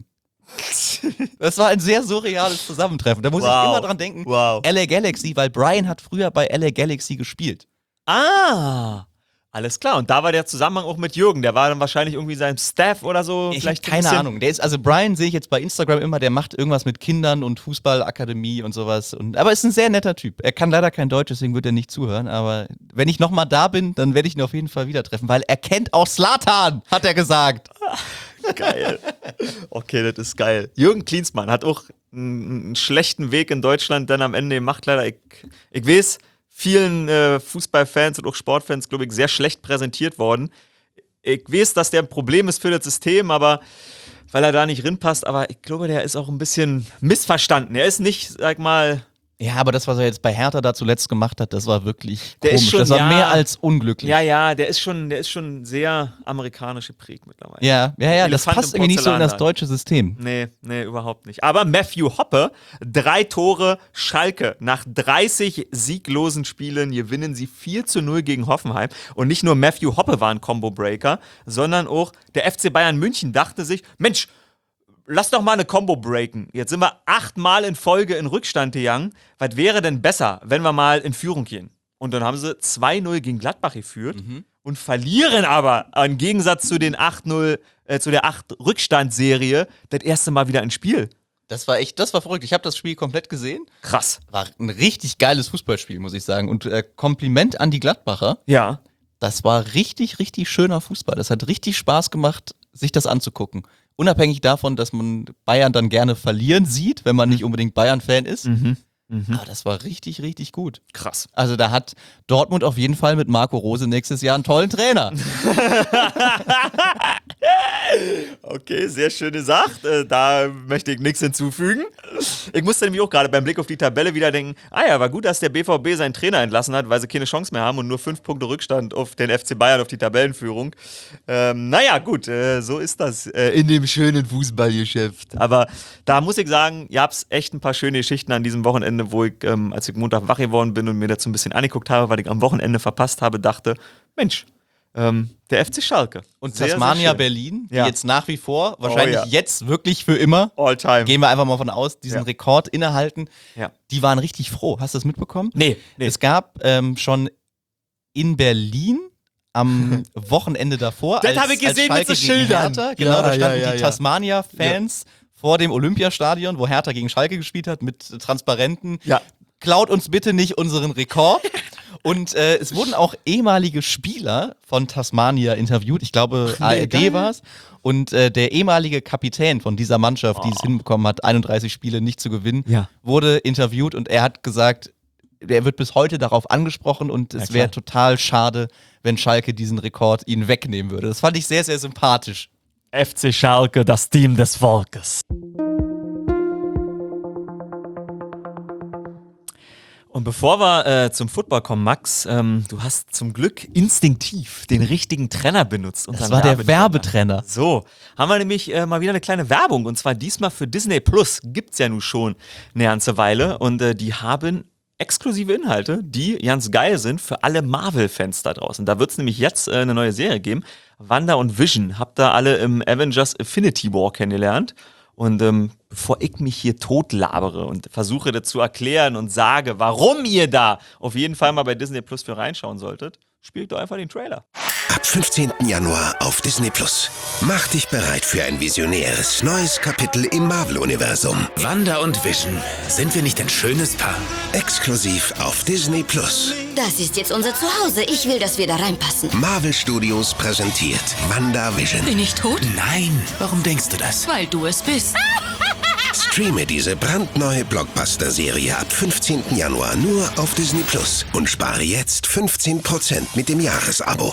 Das war ein sehr surreales Zusammentreffen. Da muss ich immer dran denken, Wow. LA Galaxy, weil Brian hat früher bei LA Galaxy gespielt. Ah, alles klar. Und da war der Zusammenhang auch mit Jürgen. Der war dann wahrscheinlich irgendwie sein Staff oder so. Ich habe Vielleicht ein keine bisschen- Ahnung. Also Brian sehe ich jetzt bei Instagram immer, der macht irgendwas mit Kindern und Fußballakademie und sowas. Aber ist ein sehr netter Typ. Er kann leider kein Deutsch, deswegen wird er nicht zuhören. Aber wenn ich nochmal da bin, dann werde ich ihn auf jeden Fall wieder treffen, weil er kennt auch Zlatan, hat er gesagt. Geil. Okay, das ist geil. Jürgen Klinsmann hat auch einen schlechten Weg in Deutschland dann am Ende gemacht, leider. Ich weiß, vielen Fußballfans und auch Sportfans, glaube ich, sehr schlecht präsentiert worden. Ich weiß, dass der ein Problem ist für das System, aber weil er da nicht reinpasst, aber ich glaube, der ist auch ein bisschen missverstanden. Er ist nicht, sag mal, Ja, aber das, was er jetzt bei Hertha da zuletzt gemacht hat, das war wirklich Der ist komisch. schon, das war ja. mehr als unglücklich. ja, der ist schon sehr amerikanisch geprägt mittlerweile. Ja, das Elefant passt im irgendwie nicht so in das Porzellanladen. deutsche System. Nee, überhaupt nicht. Aber Matthew Hoppe, 3 Tore, Schalke. Nach 30 sieglosen Spielen gewinnen sie 4:0 gegen Hoffenheim. Und nicht nur Matthew Hoppe war ein Combo-Breaker, sondern auch der FC Bayern München dachte sich, Mensch, lass doch mal eine Combo breaken. Jetzt sind wir 8-mal in Folge in Rückstand gegangen. Was wäre denn besser, wenn wir mal in Führung gehen? Und dann haben sie 2:0 gegen Gladbach geführt und verlieren aber im Gegensatz zu den 8:0, zu der 8-Rückstand-Serie das erste Mal wieder ein Spiel. Das war verrückt. Ich habe das Spiel komplett gesehen. Krass. War ein richtig geiles Fußballspiel, muss ich sagen. Und Kompliment an die Gladbacher. Ja. Das war richtig, richtig schöner Fußball. Das hat richtig Spaß gemacht, sich das anzugucken. Unabhängig davon, dass man Bayern dann gerne verlieren sieht, wenn man nicht unbedingt Bayern-Fan ist. Aber das war richtig, richtig gut. Krass. Also da hat Dortmund auf jeden Fall mit Marco Rose nächstes Jahr einen tollen Trainer. Okay, sehr schön gesagt. Da möchte ich nichts hinzufügen. Ich musste nämlich auch gerade beim Blick auf die Tabelle wieder denken, war gut, dass der BVB seinen Trainer entlassen hat, weil sie keine Chance mehr haben und nur 5 Punkte Rückstand auf den FC Bayern, auf die Tabellenführung. Gut, so ist das in dem schönen Fußballgeschäft. Aber da muss ich sagen, ihr habt echt ein paar schöne Geschichten an diesem Wochenende, wo ich, als ich Montag wach geworden bin und mir dazu ein bisschen angeguckt habe, weil ich am Wochenende verpasst habe, dachte, Mensch, der FC Schalke. Und Sehr, sehr Tasmania schön. Berlin, die Ja. jetzt nach wie vor, wahrscheinlich ja. jetzt wirklich für immer, All time. gehen wir einfach mal von aus, diesen Ja. Rekord innehalten. Ja. Die waren richtig froh. Hast du das mitbekommen? Nee. Es gab schon in Berlin am Wochenende davor, Das habe ich gesehen mit so Schalke gegen Schildern. Hertha, genau, Ja, da standen ja, die ja. Tasmania-Fans vor dem Olympiastadion, wo Hertha gegen Schalke gespielt hat, mit Transparenten. Ja. Klaut uns bitte nicht unseren Rekord. Und es wurden auch ehemalige Spieler von Tasmania interviewt. Ich glaube, ARD geil. war es. Und der ehemalige Kapitän von dieser Mannschaft, die es hinbekommen hat, 31 Spiele nicht zu gewinnen, Ja. wurde interviewt und er hat gesagt, er wird bis heute darauf angesprochen und es klar. wäre total schade, wenn Schalke diesen Rekord ihnen wegnehmen würde. Das fand ich sehr, sehr sympathisch. FC Schalke, das Team des Volkes. Und bevor wir zum Football kommen, Max, du hast zum Glück instinktiv den richtigen Trenner benutzt. Das war der Werbetrenner. So, haben wir nämlich mal wieder eine kleine Werbung. Und zwar diesmal für Disney Plus. Gibt's ja nun schon eine ganze Weile. Und die haben exklusive Inhalte, die ganz geil sind für alle Marvel-Fans da draußen. Da wird es nämlich jetzt eine neue Serie geben. Wanda und Vision habt ihr alle im Avengers Infinity War kennengelernt. Und bevor ich mich hier totlabere und versuche das zu erklären und sage, warum ihr da auf jeden Fall mal bei Disney Plus für reinschauen solltet, spielt doch einfach den Trailer. Ab 15. Januar auf Disney Plus. Mach dich bereit für ein visionäres neues Kapitel im Marvel-Universum. Wanda und Vision, sind wir nicht ein schönes Paar? Exklusiv auf Disney Plus. Das ist jetzt unser Zuhause. Ich will, dass wir da reinpassen. Marvel Studios präsentiert WandaVision. Bin ich tot? Nein, warum denkst du das? Weil du es bist. Streame diese brandneue Blockbuster-Serie ab 15. Januar nur auf Disney Plus und spare jetzt 15% mit dem Jahresabo.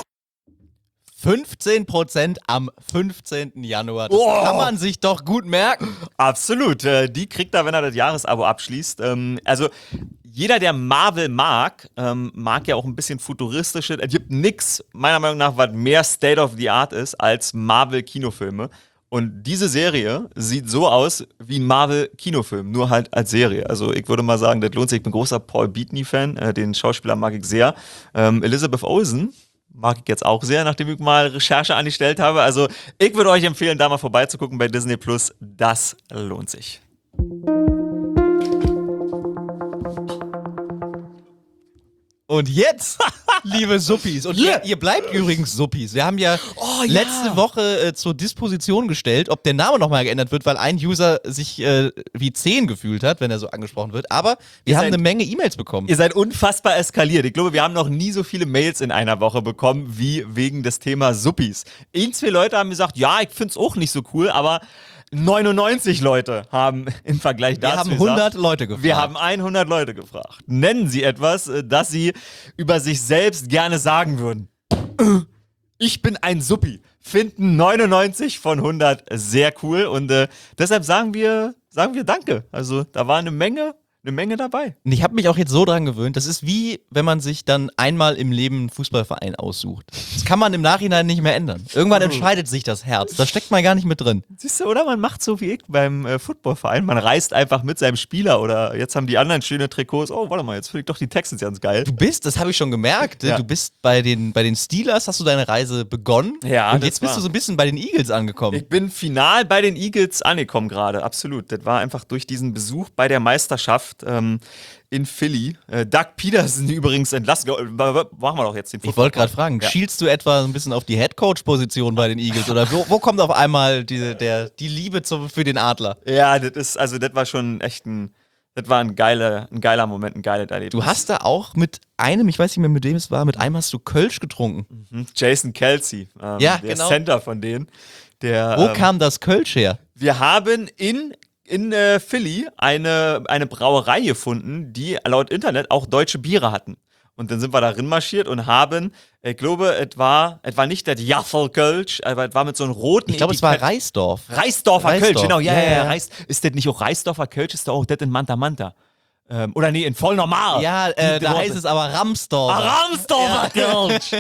15% am 15. Januar. Das kann man sich doch gut merken. Absolut. Die kriegt er, wenn er das Jahresabo abschließt. Also jeder, der Marvel mag, mag ja auch ein bisschen futuristische. Es gibt nichts, meiner Meinung nach, was mehr State of the Art ist als Marvel-Kinofilme. Und diese Serie sieht so aus wie ein Marvel-Kinofilm, nur halt als Serie. Also ich würde mal sagen, das lohnt sich. Ich bin großer Paul Bettany-Fan, den Schauspieler mag ich sehr. Elizabeth Olsen mag ich jetzt auch sehr, nachdem ich mal Recherche angestellt habe. Also ich würde euch empfehlen, da mal vorbeizugucken bei Disney Plus. Das lohnt sich. Und jetzt, liebe Suppis, und ihr bleibt übrigens Suppis. Wir haben ja letzte Woche zur Disposition gestellt, ob der Name nochmal geändert wird, weil ein User sich wie 10 gefühlt hat, wenn er so angesprochen wird. Aber wir haben eine Menge E-Mails bekommen. Ihr seid unfassbar eskaliert. Ich glaube, wir haben noch nie so viele Mails in einer Woche bekommen, wie wegen des Themas Suppis. 2 Leute haben gesagt, ja, ich find's auch nicht so cool, aber 99 Leute haben im Vergleich dazu Wir haben 100 Leute gefragt. Wir haben 100 Leute gefragt. Nennen Sie etwas, das Sie über sich selbst gerne sagen würden. Ich bin ein Suppi. Finden 99 von 100 sehr cool und deshalb sagen wir Danke. Also da war eine Menge dabei. Und ich habe mich auch jetzt so dran gewöhnt, das ist wie, wenn man sich dann einmal im Leben einen Fußballverein aussucht. Das kann man im Nachhinein nicht mehr ändern. Irgendwann entscheidet sich das Herz, da steckt man gar nicht mit drin. Siehst du, oder man macht so wie ich beim Footballverein, man reist einfach mit seinem Spieler oder jetzt haben die anderen schöne Trikots, oh, warte mal, jetzt finde ich doch die Texans ganz geil. Du bist, das habe ich schon gemerkt, Ja. du bist bei den Steelers, hast du deine Reise begonnen Ja, und das jetzt bist war- du so ein bisschen bei den Eagles angekommen. Ich bin final bei den Eagles angekommen gerade, absolut. Das war einfach durch diesen Besuch bei der Meisterschaft in Philly. Doug Peterson übrigens entlassen. Machen wir doch jetzt den Ich wollte gerade fragen, Ja. schielst du etwa so ein bisschen auf die Headcoach-Position bei den Eagles oder wo kommt auf einmal die Liebe für den Adler? Ja, das war schon echt ein geiler Moment, ein geiles Erlebnis. Du hast da auch mit einem, ich weiß nicht mehr, mit wem es war, mit einem hast du Kölsch getrunken. Jason Kelsey, Ja, der genau. Center von denen. Wo kam das Kölsch her? Wir haben in Philly eine Brauerei gefunden, die laut Internet auch deutsche Biere hatten. Und dann sind wir da drin marschiert und haben, ich glaube, es war nicht der Jaffel-Kölsch, aber es war mit so einem roten Ich glaube, es war Etikett. Reisdorf. Reisdorfer Reisdorf. Kölsch, genau, ja. Ja. Ist das nicht auch Reisdorfer Kölsch, ist da auch das in Manta Manta? Oder nee, in voll normal. Ja, da heißt es aber Ramsdorf. Ramsdorfer Kölsch.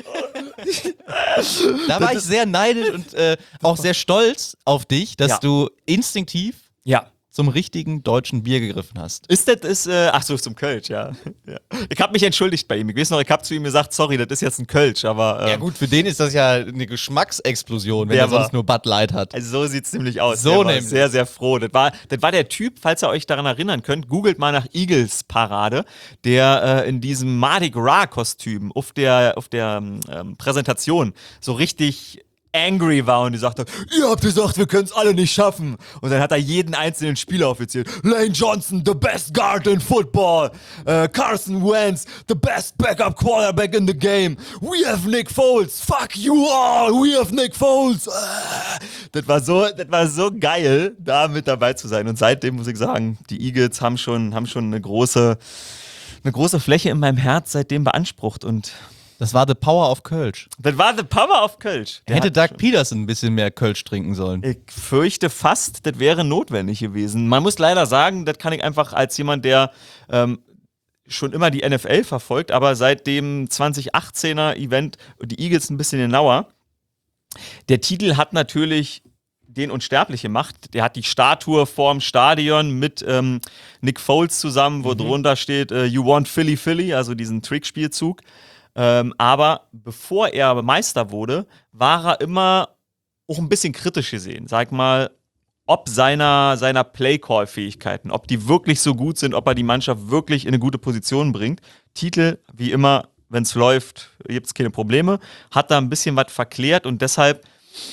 Da war ich sehr neidisch und auch sehr stolz auf dich, dass Ja. du instinktiv Ja. zum richtigen deutschen Bier gegriffen hast. Ach so, zum Kölsch, ja. Ja. Ich habe mich entschuldigt bei ihm. Ich weiß noch, ich habe zu ihm gesagt, sorry, das ist jetzt ein Kölsch, aber Ja gut, für den ist das ja eine Geschmacksexplosion, wenn Der er sonst war- nur Bud Light hat. also so sieht's nämlich aus. So Der war nämlich. sehr, sehr froh. Das war der Typ, falls ihr euch daran erinnern könnt, googelt mal nach Eagles Parade, der in diesem Mardi Gras Kostüm auf der Präsentation so richtig angry war und die sagte, ihr habt gesagt, wir können es alle nicht schaffen. Und dann hat er jeden einzelnen Spieler aufgezählt. Lane Johnson, the best guard in football. Carson Wentz, the best backup quarterback in the game. We have Nick Foles. Fuck you all. We have Nick Foles. Das war so geil, da mit dabei zu sein. Und seitdem muss ich sagen, die Eagles haben schon eine große Fläche in meinem Herz seitdem beansprucht. Und Das war The Power of Kölsch. das war the power of Kölsch. Der Hätte hat Doug schon- Peterson ein bisschen mehr Kölsch trinken sollen. Ich fürchte fast, das wäre notwendig gewesen. Man muss leider sagen, das kann ich einfach als jemand, der schon immer die NFL verfolgt, aber seit dem 2018er Event die Eagles ein bisschen genauer. Der Titel hat natürlich den Unsterbliche macht. Der hat die Statue vorm Stadion mit Nick Foles zusammen, wo drunter steht You want Philly Philly, also diesen Trickspielzug. Aber bevor er Meister wurde, war er immer auch ein bisschen kritisch gesehen. Sag mal, ob seiner Play-Call-Fähigkeiten, ob die wirklich so gut sind, ob er die Mannschaft wirklich in eine gute Position bringt. Titel, wie immer, wenn es läuft, gibt es keine Probleme. Hat da ein bisschen was verklärt und deshalb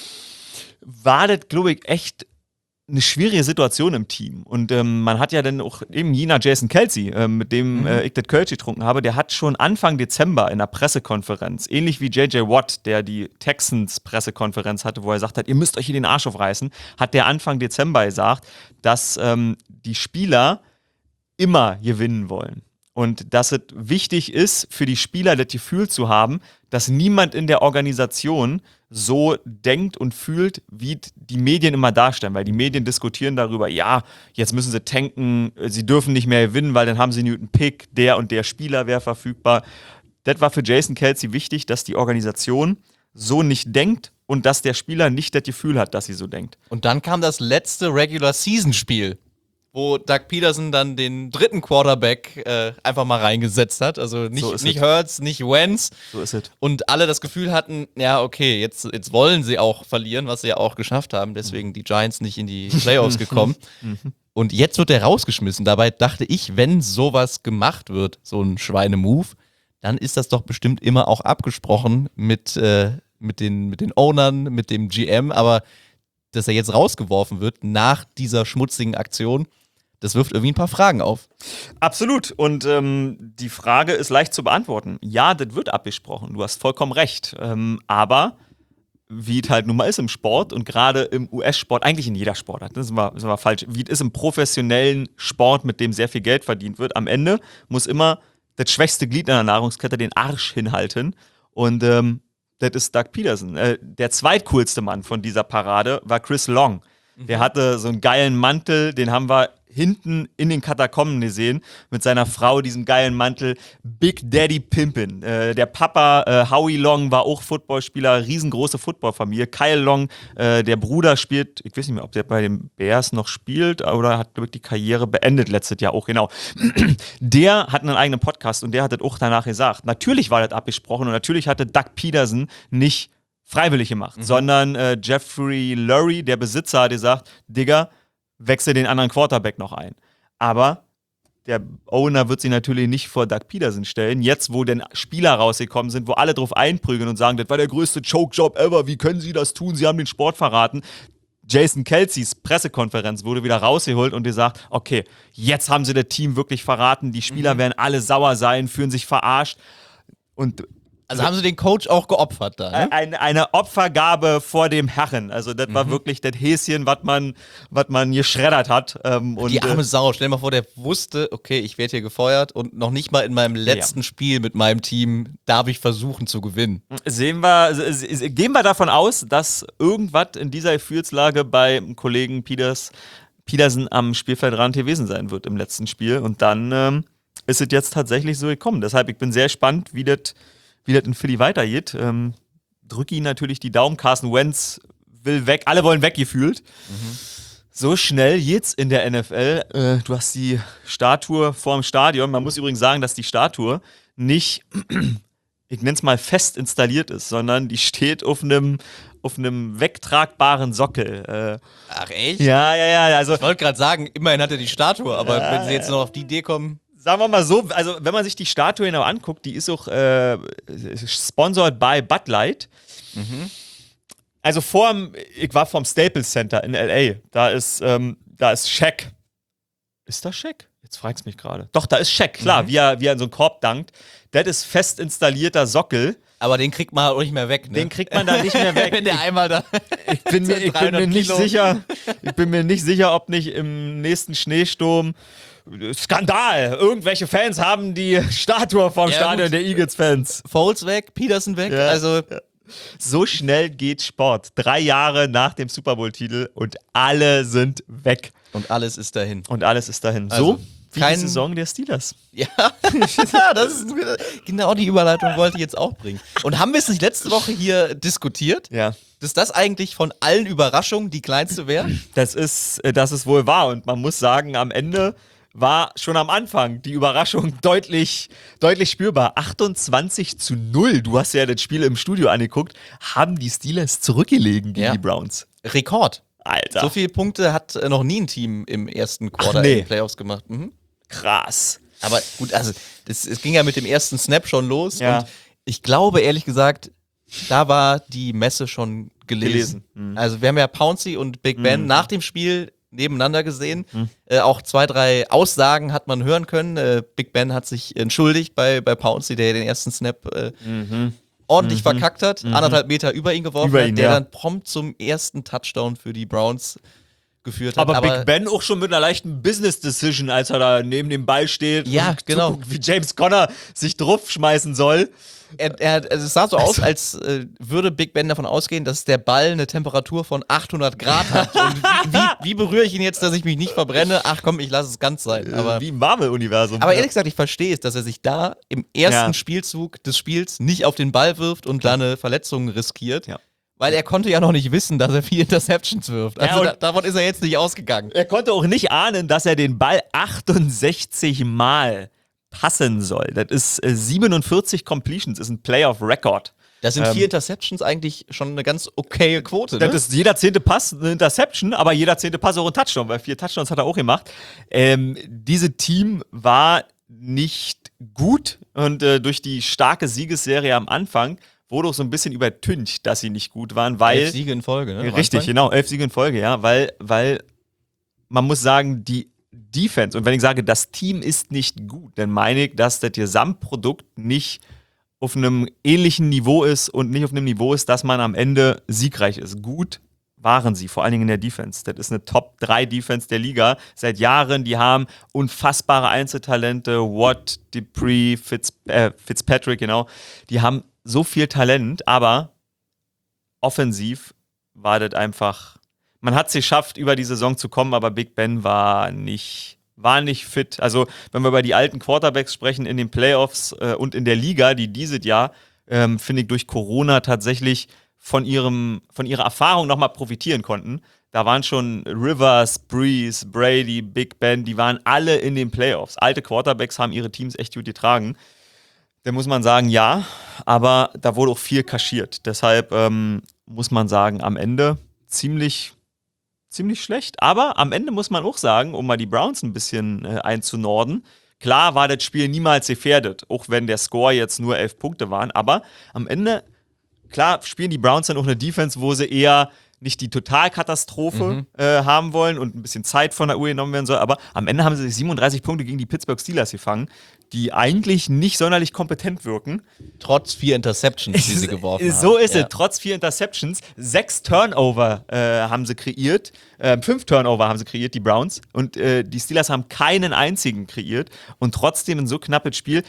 war das, glaube ich, echt eine schwierige Situation im Team. Und man hat ja dann auch eben jener Jason Kelce, mit dem ich das Kölsch getrunken habe, der hat schon Anfang Dezember in der Pressekonferenz, ähnlich wie J.J. Watt, der die Texans-Pressekonferenz hatte, wo er gesagt hat, ihr müsst euch hier den Arsch aufreißen, hat der Anfang Dezember gesagt, dass die Spieler immer gewinnen wollen. Und dass es wichtig ist, für die Spieler das Gefühl zu haben, dass niemand in der Organisation so denkt und fühlt, wie die Medien immer darstellen. Weil die Medien diskutieren darüber, ja, jetzt müssen sie tanken, sie dürfen nicht mehr gewinnen, weil dann haben sie Newton Pick, der und der Spieler wäre verfügbar. Das war für Jason Kelce wichtig, dass die Organisation so nicht denkt und dass der Spieler nicht das Gefühl hat, dass sie so denkt. Und dann kam das letzte Regular-Season-Spiel, wo Doug Peterson dann den dritten Quarterback einfach mal reingesetzt hat. Also nicht Hurts, nicht Wentz. So ist es. Und alle das Gefühl hatten, ja, okay, jetzt wollen sie auch verlieren, was sie ja auch geschafft haben. Deswegen die Giants nicht in die Playoffs gekommen. Und jetzt wird er rausgeschmissen. Dabei dachte ich, wenn sowas gemacht wird, so ein Schweinemove, dann ist das doch bestimmt immer auch abgesprochen mit den Ownern, mit dem GM. Aber dass er jetzt rausgeworfen wird nach dieser schmutzigen Aktion, das wirft irgendwie ein paar Fragen auf. Absolut. Und die Frage ist leicht zu beantworten. Ja, das wird abgesprochen. Du hast vollkommen recht. Aber wie es halt nun mal ist im Sport und gerade im US-Sport, eigentlich in jeder Sportart, das sind wir falsch, wie es ist im professionellen Sport, mit dem sehr viel Geld verdient wird, am Ende muss immer das schwächste Glied in der Nahrungskette den Arsch hinhalten. Und das ist Doug Peterson. Der zweitcoolste Mann von dieser Parade war Chris Long. Der hatte so einen geilen Mantel, den haben wir hinten in den Katakomben gesehen, mit seiner Frau, diesem geilen Mantel, Big Daddy Pimpin. Der Papa, Howie Long, war auch Footballspieler, riesengroße Footballfamilie. Kyle Long, der Bruder spielt, ich weiß nicht mehr, ob der bei den Bears noch spielt oder hat wirklich die Karriere beendet letztes Jahr auch, genau. Der hat einen eigenen Podcast und der hat das auch danach gesagt. Natürlich war das abgesprochen und natürlich hatte Doug Peterson nicht freiwillig gemacht, sondern Jeffrey Lurie, der Besitzer, hat gesagt, Digga, wechsel den anderen Quarterback noch ein. Aber der Owner wird sich natürlich nicht vor Doug Peterson stellen. Jetzt, wo denn Spieler rausgekommen sind, wo alle drauf einprügeln und sagen, das war der größte Choke-Job ever, wie können sie das tun? Sie haben den Sport verraten. Jason Kelces Pressekonferenz wurde wieder rausgeholt und gesagt, okay, jetzt haben sie das Team wirklich verraten, die Spieler werden alle sauer sein, fühlen sich verarscht. Und also haben sie den Coach auch geopfert da, ne? Eine Opfergabe vor dem Herren. Also das war wirklich das Häschen, was man geschreddert hat. Die arme Sau. Stell dir mal vor, der wusste, okay, ich werde hier gefeuert und noch nicht mal in meinem letzten Spiel mit meinem Team darf ich versuchen zu gewinnen. Gehen wir davon aus, dass irgendwas in dieser Gefühlslage bei Kollegen Peterson am Spielfeldrand gewesen sein wird im letzten Spiel. Und dann ist es jetzt tatsächlich so gekommen. Deshalb, ich bin sehr gespannt, wie das in Philly weitergeht. Drücke ihn natürlich die Daumen. Carson Wentz will weg. Alle wollen weg, gefühlt. So schnell jetzt in der NFL. Du hast die Statue vorm Stadion. Man muss übrigens sagen, dass die Statue nicht, ich nenne es mal, fest installiert ist, sondern die steht auf einem wegtragbaren Sockel. Ach echt? Ja. Also, ich wollte gerade sagen, immerhin hat er die Statue, aber wenn sie jetzt noch auf die Idee kommen. Sagen wir mal so, also wenn man sich die Statue genau anguckt, die ist auch sponsored by Bud Light. Also ich war vorm Staples Center in L.A., da ist Shaq. Ist das Shaq? Jetzt fragst du mich gerade. Doch, da ist Shaq, klar, wie er in so einen Korb dankt. Das ist fest installierter Sockel. Aber den kriegt man auch nicht mehr weg, ne? Den kriegt man da nicht mehr weg. Wenn der einmal da. Ich bin mir nicht sicher, ob nicht im nächsten Schneesturm Skandal. Irgendwelche Fans haben die Statue vom Stadion der Eagles-Fans. Foles weg, Peterson weg, also. So schnell geht Sport. 3 Jahre nach dem Super Bowl-Titel und alle sind weg. Und alles ist dahin. Also, Wie die Saison der Steelers. Ja, das ist genau die Überleitung wollte ich jetzt auch bringen. Und haben wir es nicht letzte Woche hier diskutiert? Ja. Dass das eigentlich von allen Überraschungen die kleinste wäre? Das ist wohl wahr. Und man muss sagen, am Ende war schon am Anfang die Überraschung deutlich spürbar. 28-0. Du hast ja das Spiel im Studio angeguckt. Haben die Steelers zurückgelegen gegen die Browns. Rekord. Alter. So viele Punkte hat noch nie ein Team im ersten Quarter in den Playoffs gemacht. Mhm. Krass. Aber gut, also es ging ja mit dem ersten Snap schon los. Ja. Und ich glaube, ehrlich gesagt, da war die Messe schon gelesen. Mhm. Also wir haben ja Pouncey und Big Ben nach dem Spiel nebeneinander gesehen. Auch 2, 3 Aussagen hat man hören können. Big Ben hat sich entschuldigt bei Pouncey, der den ersten Snap ordentlich verkackt hat, 1,5 Meter über ihn geworfen hat, der dann prompt zum ersten Touchdown für die Browns geführt hat. Aber Big Ben auch schon mit einer leichten Business-Decision, als er da neben dem Ball steht Ja, und genau. zuguckt, wie James Conner sich draufschmeißen soll. Also es sah so aus, als würde Big Ben davon ausgehen, dass der Ball eine Temperatur von 800 Grad hat. Und wie berühre ich ihn jetzt, dass ich mich nicht verbrenne? Ach komm, ich lasse es ganz sein. Wie im Marvel-Universum. Aber ehrlich gesagt, ich verstehe es, dass er sich da im ersten Spielzug des Spiels nicht auf den Ball wirft und da eine Verletzung riskiert. Ja. Weil er konnte ja noch nicht wissen, dass er 4 Interceptions wirft. Also davon ist er jetzt nicht ausgegangen. Er konnte auch nicht ahnen, dass er den Ball 68 Mal passen soll. Das ist 47 Completions, ist ein Playoff-Record. Das sind 4 Interceptions eigentlich schon eine ganz okaye Quote, ne? Das ist jeder 10. Pass eine Interception, aber jeder 10. Pass auch ein Touchdown, weil 4 Touchdowns hat er auch gemacht. Dieses Team war nicht gut und durch die starke Siegesserie am Anfang wurde auch so ein bisschen übertüncht, dass sie nicht gut waren, weil 11 Siege in Folge, ne? Richtig, genau, 11 Siege in Folge, ja, weil man muss sagen, die Defense, und wenn ich sage, das Team ist nicht gut, dann meine ich, dass das Gesamtprodukt nicht auf einem ähnlichen Niveau ist und nicht auf einem Niveau ist, dass man am Ende siegreich ist. Gut waren sie, vor allen Dingen in der Defense. Das ist eine Top-3-Defense der Liga seit Jahren. Die haben unfassbare Einzeltalente, Watt, Dupree, Fitzpatrick, genau. Die haben so viel Talent, aber offensiv war das einfach. Man hat es geschafft, über die Saison zu kommen, aber Big Ben war nicht fit. Also, wenn wir über die alten Quarterbacks sprechen in den Playoffs und in der Liga, die dieses Jahr, finde ich, durch Corona tatsächlich von ihrer Erfahrung nochmal profitieren konnten. Da waren schon Rivers, Breeze, Brady, Big Ben, die waren alle in den Playoffs. Alte Quarterbacks haben ihre Teams echt gut getragen. Da muss man sagen, ja, aber da wurde auch viel kaschiert. Deshalb muss man sagen, am Ende ziemlich schlecht. Aber am Ende muss man auch sagen, um mal die Browns ein bisschen einzunorden, klar war das Spiel niemals gefährdet, auch wenn der Score jetzt nur 11 Punkte waren. Aber am Ende, klar, spielen die Browns dann auch eine Defense, wo sie eher nicht die Totalkatastrophe haben wollen und ein bisschen Zeit von der Uhr genommen werden soll. Aber am Ende haben sie sich 37 Punkte gegen die Pittsburgh Steelers gefangen, die eigentlich nicht sonderlich kompetent wirken. Trotz 4 Interceptions, die sie geworfen haben. So ist es, trotz 4 Interceptions. 6 Turnover haben sie kreiert. 5 Turnover haben sie kreiert, die Browns. Und die Steelers haben keinen einzigen kreiert. Und trotzdem ein so knappes Spiel.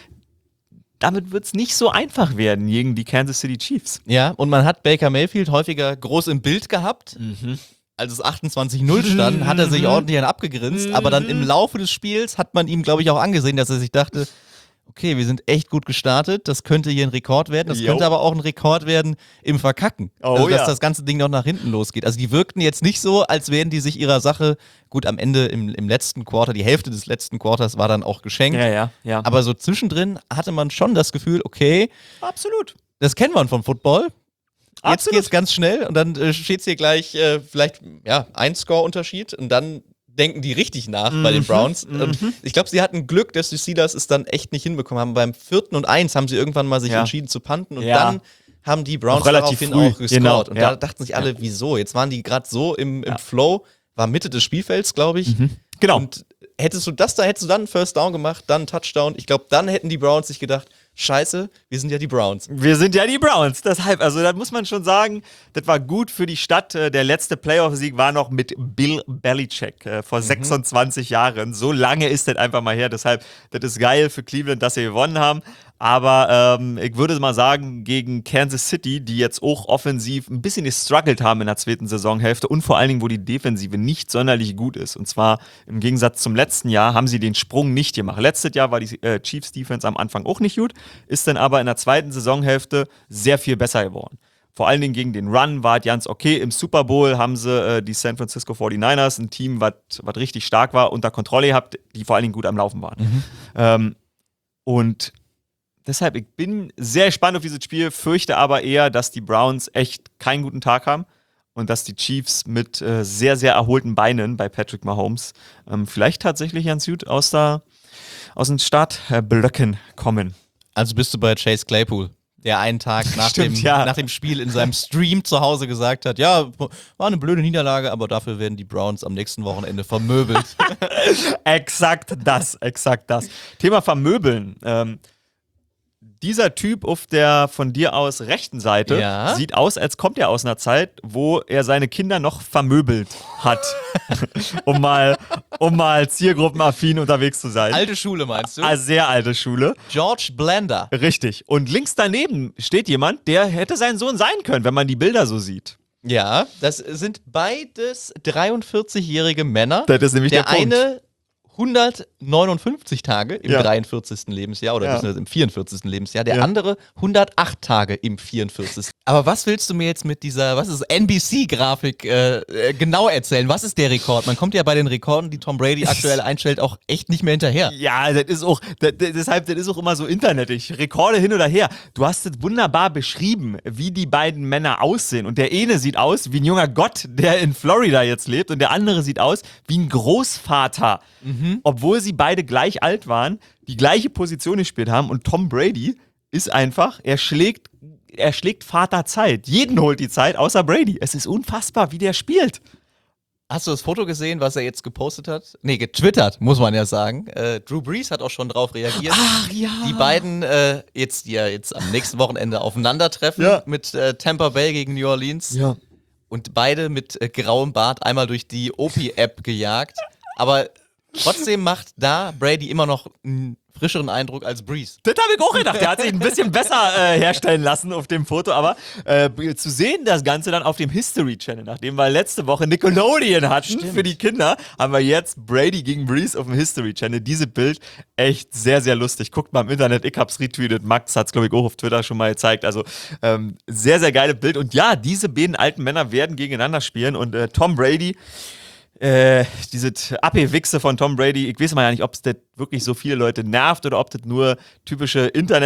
Damit wird es nicht so einfach werden gegen die Kansas City Chiefs. Ja, und man hat Baker Mayfield häufiger groß im Bild gehabt. Als es 28-0 stand, hat er sich ordentlich abgegrinst. Aber dann im Laufe des Spiels hat man ihm, glaube ich, auch angesehen, dass er sich dachte, okay, wir sind echt gut gestartet, das könnte hier ein Rekord werden, das könnte aber auch ein Rekord werden im Verkacken. Also, dass das ganze Ding noch nach hinten losgeht. Also die wirkten jetzt nicht so, als wären die sich ihrer Sache, gut, am Ende im letzten Quarter, die Hälfte des letzten Quarters war dann auch geschenkt. Ja. Aber so zwischendrin hatte man schon das Gefühl, okay, Absolut. das kennen wir vom Football. Jetzt Absolut. geht's ganz schnell und dann steht es hier gleich vielleicht ein Score-Unterschied und dann denken die richtig nach bei den Browns. Und ich glaube, sie hatten Glück, dass die Steelers es dann echt nicht hinbekommen haben. Beim 4. und 1 haben sie irgendwann mal sich entschieden zu punten und dann haben die Browns daraufhin auch gescored. Genau. Und da dachten sich alle, wieso? Jetzt waren die gerade so im Flow, war Mitte des Spielfelds, glaube ich. Genau. Und hättest du dann einen First Down gemacht, dann einen Touchdown. Ich glaube, dann hätten die Browns sich gedacht, Scheiße, wir sind ja die Browns. Wir sind ja die Browns. Deshalb, also da muss man schon sagen, das war gut für die Stadt. Der letzte Playoff-Sieg war noch mit Bill Belichick vor 26 Jahren. So lange ist das einfach mal her. Deshalb, das ist geil für Cleveland, dass sie gewonnen haben. Aber ich würde mal sagen, gegen Kansas City, die jetzt auch offensiv ein bisschen gestruggelt haben in der zweiten Saisonhälfte und vor allen Dingen, wo die Defensive nicht sonderlich gut ist. Und zwar im Gegensatz zum letzten Jahr haben sie den Sprung nicht gemacht. Letztes Jahr war die Chiefs Defense am Anfang auch nicht gut, ist dann aber in der zweiten Saisonhälfte sehr viel besser geworden. Vor allen Dingen gegen den Run war es ganz okay. Im Super Bowl haben sie die San Francisco 49ers, ein Team, was richtig stark war, unter Kontrolle gehabt, die vor allen Dingen gut am Laufen waren. Und deshalb, ich bin sehr gespannt auf dieses Spiel, fürchte aber eher, dass die Browns echt keinen guten Tag haben und dass die Chiefs mit sehr, sehr erholten Beinen bei Patrick Mahomes vielleicht tatsächlich ganz gut aus den Startblöcken kommen. Also bist du bei Chase Claypool, der einen Tag nach dem Spiel in seinem Stream zu Hause gesagt hat, ja, war eine blöde Niederlage, aber dafür werden die Browns am nächsten Wochenende vermöbelt. Exakt das. Thema Vermöbeln. Dieser Typ auf der von dir aus rechten Seite sieht aus, als kommt er aus einer Zeit, wo er seine Kinder noch vermöbelt hat. um mal zielgruppenaffin unterwegs zu sein. Alte Schule meinst du? Sehr alte Schule. George Blender. Richtig. Und links daneben steht jemand, der hätte sein Sohn sein können, wenn man die Bilder so sieht. Ja, das sind beides 43-jährige Männer. Das ist nämlich der Punkt. Eine 159 Tage im 43. Lebensjahr oder beziehungsweise im 44. Lebensjahr, der andere 108 Tage im 44. Aber was willst du mir jetzt mit dieser, was ist NBC-Grafik genau erzählen? Was ist der Rekord? Man kommt ja bei den Rekorden, die Tom Brady aktuell einstellt, auch echt nicht mehr hinterher. Ja, das ist auch immer so internetig. Rekorde hin oder her. Du hast es wunderbar beschrieben, wie die beiden Männer aussehen. Und der eine sieht aus wie ein junger Gott, der in Florida jetzt lebt. Und der andere sieht aus wie ein Großvater. Obwohl sie beide gleich alt waren, die gleiche Position gespielt haben und Tom Brady ist einfach, er schlägt Vater Zeit. Jeden holt die Zeit, außer Brady. Es ist unfassbar, wie der spielt. Hast du das Foto gesehen, was er jetzt gepostet hat? Nee, getwittert, muss man ja sagen. Drew Brees hat auch schon drauf reagiert. Ach ja. Die beiden, die ja jetzt am nächsten Wochenende aufeinandertreffen mit Tampa Bay gegen New Orleans. Ja. Und beide mit grauem Bart einmal durch die OP-App gejagt. Aber trotzdem macht da Brady immer noch einen frischeren Eindruck als Brees. Das habe ich auch gedacht. Der hat sich ein bisschen besser herstellen lassen auf dem Foto. Aber zu sehen das Ganze dann auf dem History Channel, nachdem wir letzte Woche Nickelodeon hatten für die Kinder, haben wir jetzt Brady gegen Brees auf dem History Channel. Dieses Bild echt sehr, sehr lustig. Guckt mal im Internet, ich hab's retweetet. Max hat's, glaube ich, auch auf Twitter schon mal gezeigt. Also sehr, sehr geiles Bild. Und ja, diese beiden alten Männer werden gegeneinander spielen. Und Tom Brady, diese Abgewichse von Tom Brady, ich weiß mal ja nicht, ob es das wirklich so viele Leute nervt oder ob das nur typische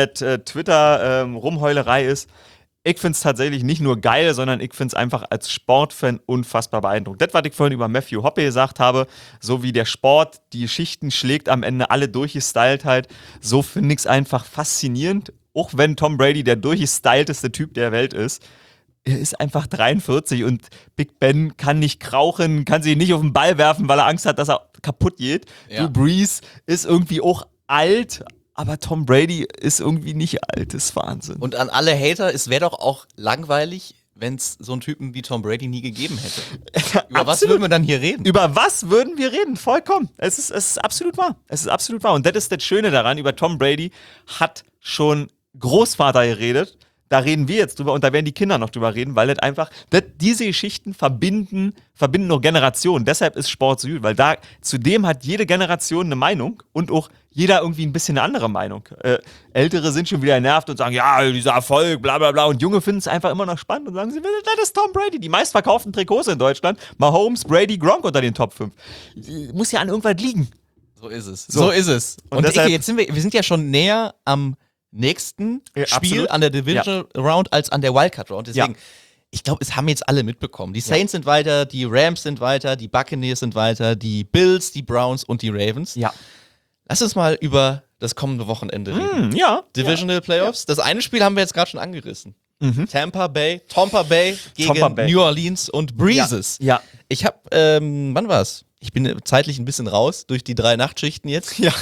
Internet-Twitter-Rumheulerei ist. Ich finde es tatsächlich nicht nur geil, sondern ich finde es einfach als Sportfan unfassbar beeindruckend. Das, was ich vorhin über Matthew Hoppe gesagt habe, so wie der Sport die Schichten schlägt, am Ende alle durchgestylt halt, so finde ich es einfach faszinierend. Auch wenn Tom Brady der durchgestylteste Typ der Welt ist. Er ist einfach 43 und Big Ben kann nicht krauchen, kann sich nicht auf den Ball werfen, weil er Angst hat, dass er kaputt geht. Ja. Drew Brees ist irgendwie auch alt, aber Tom Brady ist irgendwie nicht alt. Das ist Wahnsinn. Und an alle Hater, es wäre doch auch langweilig, wenn es so einen Typen wie Tom Brady nie gegeben hätte. Über was würden wir dann hier reden? Über was würden wir reden? Vollkommen. Es ist absolut wahr. Es ist absolut wahr. Und das ist das Schöne daran, über Tom Brady hat schon Großvater geredet. Da reden wir jetzt drüber und da werden die Kinder noch drüber reden, weil das einfach, diese Geschichten verbinden noch Generationen. Deshalb ist Sport so gut, weil zudem hat jede Generation eine Meinung und auch jeder irgendwie ein bisschen eine andere Meinung. Ältere sind schon wieder genervt und sagen, ja, dieser Erfolg, bla bla bla. Und Junge finden es einfach immer noch spannend und sagen, das ist Tom Brady. Die meistverkauften Trikots in Deutschland, Mahomes, Brady, Gronk unter den Top 5. Muss ja an irgendwas liegen. So ist es. So ist es. Und deshalb, jetzt wir sind ja schon näher am nächsten Spiel absolut. an der Divisional Round als an der Wildcard Round. Deswegen, ich glaube, es haben jetzt alle mitbekommen. Die Saints sind weiter, die Rams sind weiter, die Buccaneers sind weiter, die Bills, die Browns und die Ravens. Ja. Lass uns mal über das kommende Wochenende reden. Divisional Playoffs. Das eine Spiel haben wir jetzt gerade schon angerissen. Tampa Bay gegen New Orleans und Breezes. Ja. Ich habe, wann war's? Ich bin zeitlich ein bisschen raus durch die 3 Nachtschichten jetzt. Ja.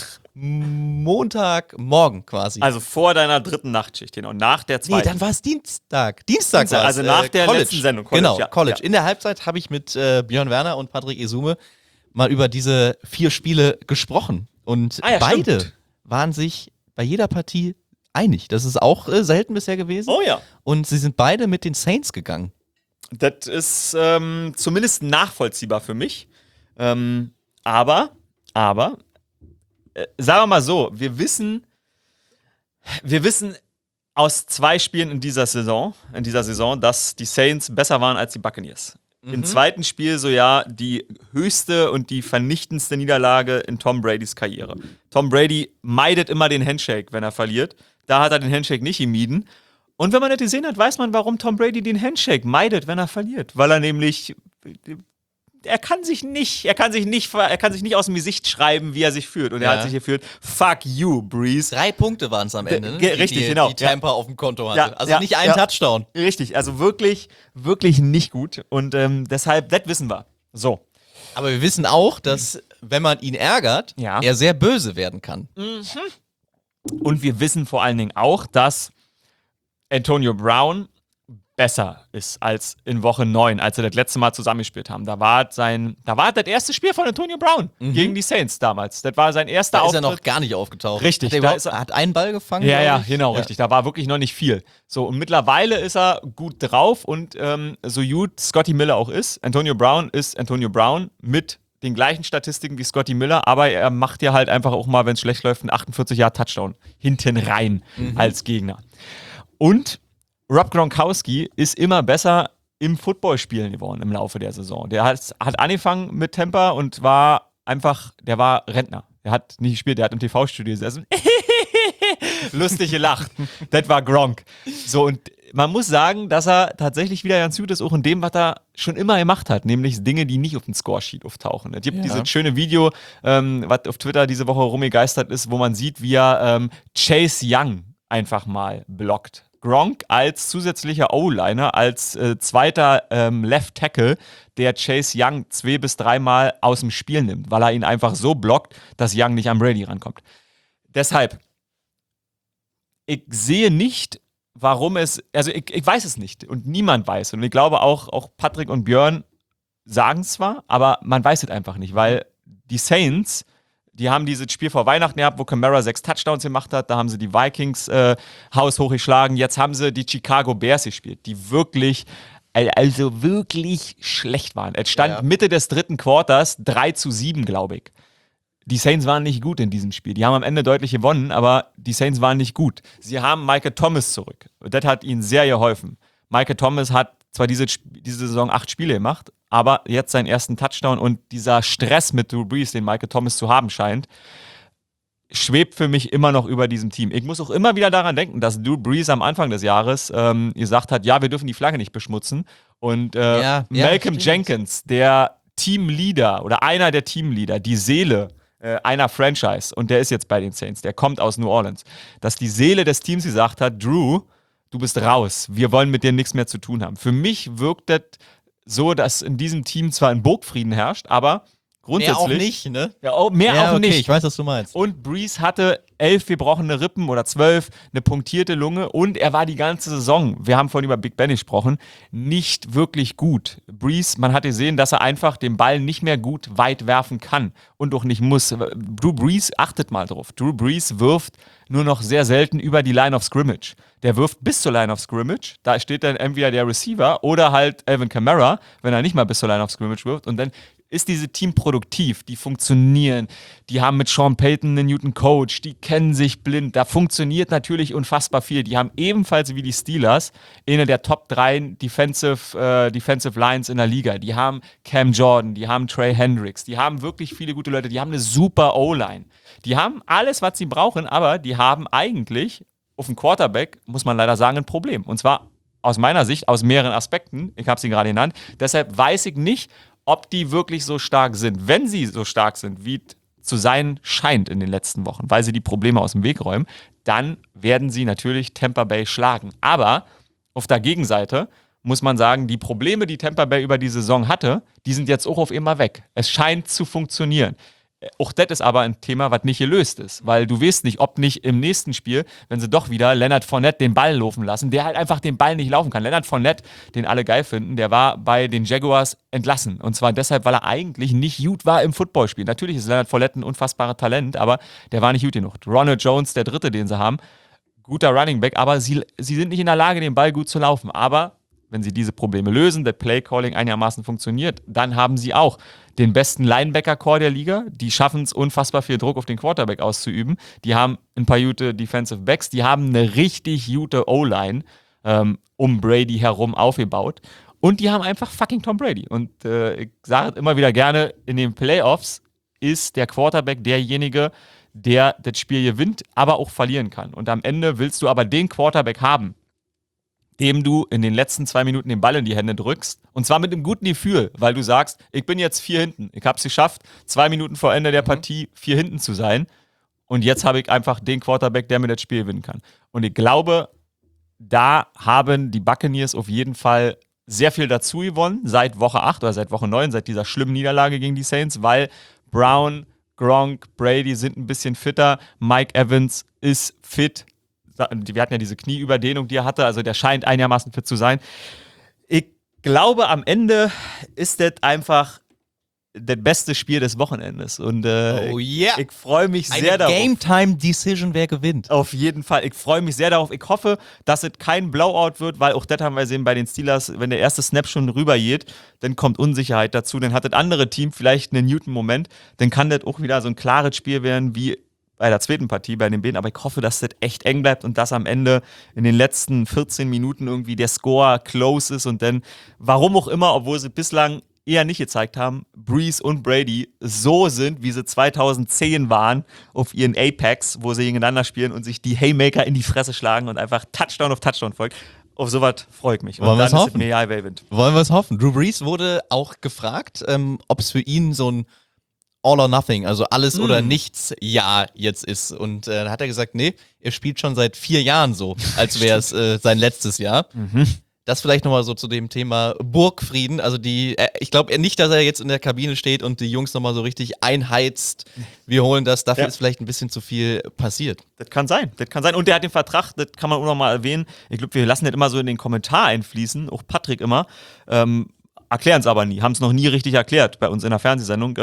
Montagmorgen quasi. Also vor deiner dritten Nachtschicht, genau. Nach der zweiten. Nee, dann war es Dienstag. Dienstag war es. Also nach der College. letzten Sendung. College, Ja. College. In der Halbzeit habe ich mit Björn Werner und Patrick Esume mal über diese 4 Spiele gesprochen. Und beide stimmt. waren sich bei jeder Partie einig. Das ist auch selten bisher gewesen. Oh ja. Und sie sind beide mit den Saints gegangen. Das ist zumindest nachvollziehbar für mich. Aber, sagen wir mal so, wir wissen aus 2 Spielen in dieser Saison, dass die Saints besser waren als die Buccaneers. Im zweiten Spiel so ja die höchste und die vernichtendste Niederlage in Tom Bradys Karriere. Tom Brady meidet immer den Handshake, wenn er verliert. Da hat er den Handshake nicht gemieden. Und wenn man das gesehen hat, weiß man, warum Tom Brady den Handshake meidet, wenn er verliert. Weil er nämlich, er kann sich nicht aus dem Gesicht schreiben, wie er sich fühlt. Und er hat sich gefühlt, fuck you, Breeze. 3 Punkte waren es am Ende, ne? Richtig, genau. Die Tampa auf dem Konto hatte. Ja, also ja, nicht ein ja. Touchdown. Richtig, also wirklich, wirklich nicht gut. Und deshalb, das wissen wir. So. Aber wir wissen auch, dass, wenn man ihn ärgert, Ja. er sehr böse werden kann. Und wir wissen vor allen Dingen auch, dass Antonio Brown besser ist als in Woche 9, als sie das letzte Mal zusammengespielt haben. Da war das erste Spiel von Antonio Brown gegen die Saints damals. Das war sein erster Da ist er Auftritt. noch gar nicht aufgetaucht. Richtig, Hat er, da überhaupt, ist er- hat einen Ball gefangen? Ja, glaub ich? genau, richtig. Da war wirklich noch nicht viel. So, und mittlerweile ist er gut drauf und so gut Scotty Miller auch ist. Antonio Brown ist Antonio Brown mit den gleichen Statistiken wie Scotty Miller, aber er macht ja halt einfach auch mal, wenn es schlecht läuft, einen 48-Yard-Touchdown hinten rein als Gegner. Und Rob Gronkowski ist immer besser im Footballspielen geworden im Laufe der Saison. Der hat angefangen mit Tampa und war Rentner. Der hat nicht gespielt, der hat im TV-Studio gesessen. Lustig gelacht. Das war Gronk. So, und man muss sagen, dass er tatsächlich wieder ganz gut ist, auch in dem, was er schon immer gemacht hat, nämlich Dinge, die nicht auf dem Scoresheet auftauchen. Es gibt dieses schöne Video, was auf Twitter diese Woche rumgegeistert ist, wo man sieht, wie er Chase Young einfach mal blockt. Gronk als zusätzlicher O-Liner, als zweiter Left Tackle, der Chase Young 2 bis 3 Mal aus dem Spiel nimmt, weil er ihn einfach so blockt, dass Young nicht an Brady rankommt. Deshalb, ich sehe nicht, warum ich weiß es nicht und niemand weiß. Und ich glaube auch Patrick und Björn sagen es zwar, aber man weiß es einfach nicht, weil die Saints, die haben dieses Spiel vor Weihnachten gehabt, wo Kamara 6 Touchdowns gemacht hat. Da haben sie die Vikings haushoch geschlagen. Jetzt haben sie die Chicago Bears gespielt, die wirklich schlecht waren. Es stand Mitte des 3. Quarters 3-7, glaube ich. Die Saints waren nicht gut in diesem Spiel. Die haben am Ende deutlich gewonnen, aber die Saints waren nicht gut. Sie haben Michael Thomas zurück. Das hat ihnen sehr geholfen. Michael Thomas hat zwar diese Saison 8 Spiele gemacht, aber jetzt seinen ersten Touchdown und dieser Stress mit Drew Brees, den Michael Thomas zu haben scheint, schwebt für mich immer noch über diesem Team. Ich muss auch immer wieder daran denken, dass Drew Brees am Anfang des Jahres gesagt hat, ja, wir dürfen die Flagge nicht beschmutzen. Und Malcolm Jenkins, der Teamleader oder einer der Teamleader, die Seele einer Franchise, und der ist jetzt bei den Saints, der kommt aus New Orleans, dass die Seele des Teams gesagt hat, Drew, du bist raus, wir wollen mit dir nichts mehr zu tun haben. Für mich wirkt das so, dass in diesem Team zwar ein Burgfrieden herrscht, aber grundsätzlich... Mehr auch nicht, ne? Ja, mehr auch nicht. Ich weiß, was du meinst. Und Brees hatte 11 gebrochene Rippen oder 12, eine punktierte Lunge und er war die ganze Saison, wir haben vorhin über Big Ben gesprochen, nicht wirklich gut. Brees, man hat gesehen, dass er einfach den Ball nicht mehr gut weit werfen kann und auch nicht muss. Drew Brees, achtet mal drauf, Drew Brees wirft nur noch sehr selten über die Line of Scrimmage. Der wirft bis zur Line of Scrimmage, da steht dann entweder der Receiver oder halt Alvin Kamara, wenn er nicht mal bis zur Line of Scrimmage wirft, und dann ist dieses Team produktiv, die funktionieren, die haben mit Sean Payton einen guten Coach, die kennen sich blind, da funktioniert natürlich unfassbar viel. Die haben ebenfalls wie die Steelers eine der Top 3 Defensive Lines in der Liga. Die haben Cam Jordan, die haben Trey Hendricks, die haben wirklich viele gute Leute, die haben eine super O-Line. Die haben alles, was sie brauchen, aber die haben eigentlich auf dem Quarterback, muss man leider sagen, ein Problem. Und zwar aus meiner Sicht, aus mehreren Aspekten, ich habe sie gerade genannt, deshalb weiß ich nicht, ob die wirklich so stark sind. Wenn sie so stark sind, wie zu sein scheint in den letzten Wochen, weil sie die Probleme aus dem Weg räumen, dann werden sie natürlich Tampa Bay schlagen. Aber auf der Gegenseite muss man sagen, die Probleme, die Tampa Bay über die Saison hatte, die sind jetzt auch auf immer weg. Es scheint zu funktionieren. Auch das ist aber ein Thema, was nicht gelöst ist, weil du weißt nicht, ob nicht im nächsten Spiel, wenn sie doch wieder Leonard Fournette den Ball laufen lassen, der halt einfach den Ball nicht laufen kann. Leonard Fournette, den alle geil finden, der war bei den Jaguars entlassen. Und zwar deshalb, weil er eigentlich nicht gut war im Footballspiel. Natürlich ist Leonard Fournette ein unfassbares Talent, aber der war nicht gut genug. Ronald Jones, der Dritte, den sie haben, guter Running Back, aber sie sind nicht in der Lage, den Ball gut zu laufen. Aber wenn sie diese Probleme lösen, der Play-Calling einigermaßen funktioniert, dann haben sie auch den besten Linebacker-Core der Liga. Die schaffen es, unfassbar viel Druck auf den Quarterback auszuüben. Die haben ein paar gute Defensive Backs. Die haben eine richtig gute O-Line um Brady herum aufgebaut. Und die haben einfach fucking Tom Brady. Und ich sage immer wieder gerne, in den Playoffs ist der Quarterback derjenige, der das Spiel gewinnt, aber auch verlieren kann. Und am Ende willst du aber den Quarterback haben, dem du in den letzten 2 Minuten den Ball in die Hände drückst. Und zwar mit einem guten Gefühl, weil du sagst, ich bin jetzt 4 hinten. Ich habe es geschafft, 2 Minuten vor Ende der Partie 4 hinten zu sein. Und jetzt habe ich einfach den Quarterback, der mir das Spiel gewinnen kann. Und ich glaube, da haben die Buccaneers auf jeden Fall sehr viel dazu gewonnen, seit Woche 8 oder seit Woche 9, seit dieser schlimmen Niederlage gegen die Saints, weil Brown, Gronk, Brady sind ein bisschen fitter, Mike Evans ist fit. Wir hatten ja diese Knieüberdehnung, die er hatte, also der scheint einigermaßen fit zu sein. Ich glaube, am Ende ist das einfach das beste Spiel des Wochenendes. Und ich freue mich sehr darauf. Game-Time-Decision, wer gewinnt. Auf jeden Fall. Ich freue mich sehr darauf. Ich hoffe, dass es kein Blowout wird, weil auch das haben wir gesehen bei den Steelers, wenn der erste Snap schon rübergeht, dann kommt Unsicherheit dazu. Dann hat das andere Team vielleicht einen Newton-Moment. Dann kann das auch wieder so ein klares Spiel werden wie bei der zweiten Partie bei den Bäden, aber ich hoffe, dass das echt eng bleibt und dass am Ende in den letzten 14 Minuten irgendwie der Score close ist und dann, warum auch immer, obwohl sie bislang eher nicht gezeigt haben, Brees und Brady so sind, wie sie 2010 waren, auf ihren Apex, wo sie gegeneinander spielen und sich die Haymaker in die Fresse schlagen und einfach Touchdown auf Touchdown folgt. Auf sowas freue ich mich. Und Wollen dann wir's ist es hoffen? mir egal, wer gewinnt. Wollen wir es hoffen? Drew Brees wurde auch gefragt, ob es für ihn so ein All or Nothing, also alles oder nichts Jahr jetzt ist. Und da hat er gesagt, nee, er spielt schon seit 4 Jahren so, als wäre es sein letztes Jahr. Das vielleicht nochmal so zu dem Thema Burgfrieden. Also ich glaube nicht, dass er jetzt in der Kabine steht und die Jungs nochmal so richtig einheizt. Wir holen das. Dafür ist vielleicht ein bisschen zu viel passiert. Das kann sein. Und der hat den Vertrag, das kann man auch nochmal erwähnen. Ich glaube, wir lassen das immer so in den Kommentar einfließen, auch Patrick immer. Erklären es aber nie, haben es noch nie richtig erklärt bei uns in der Fernsehsendung.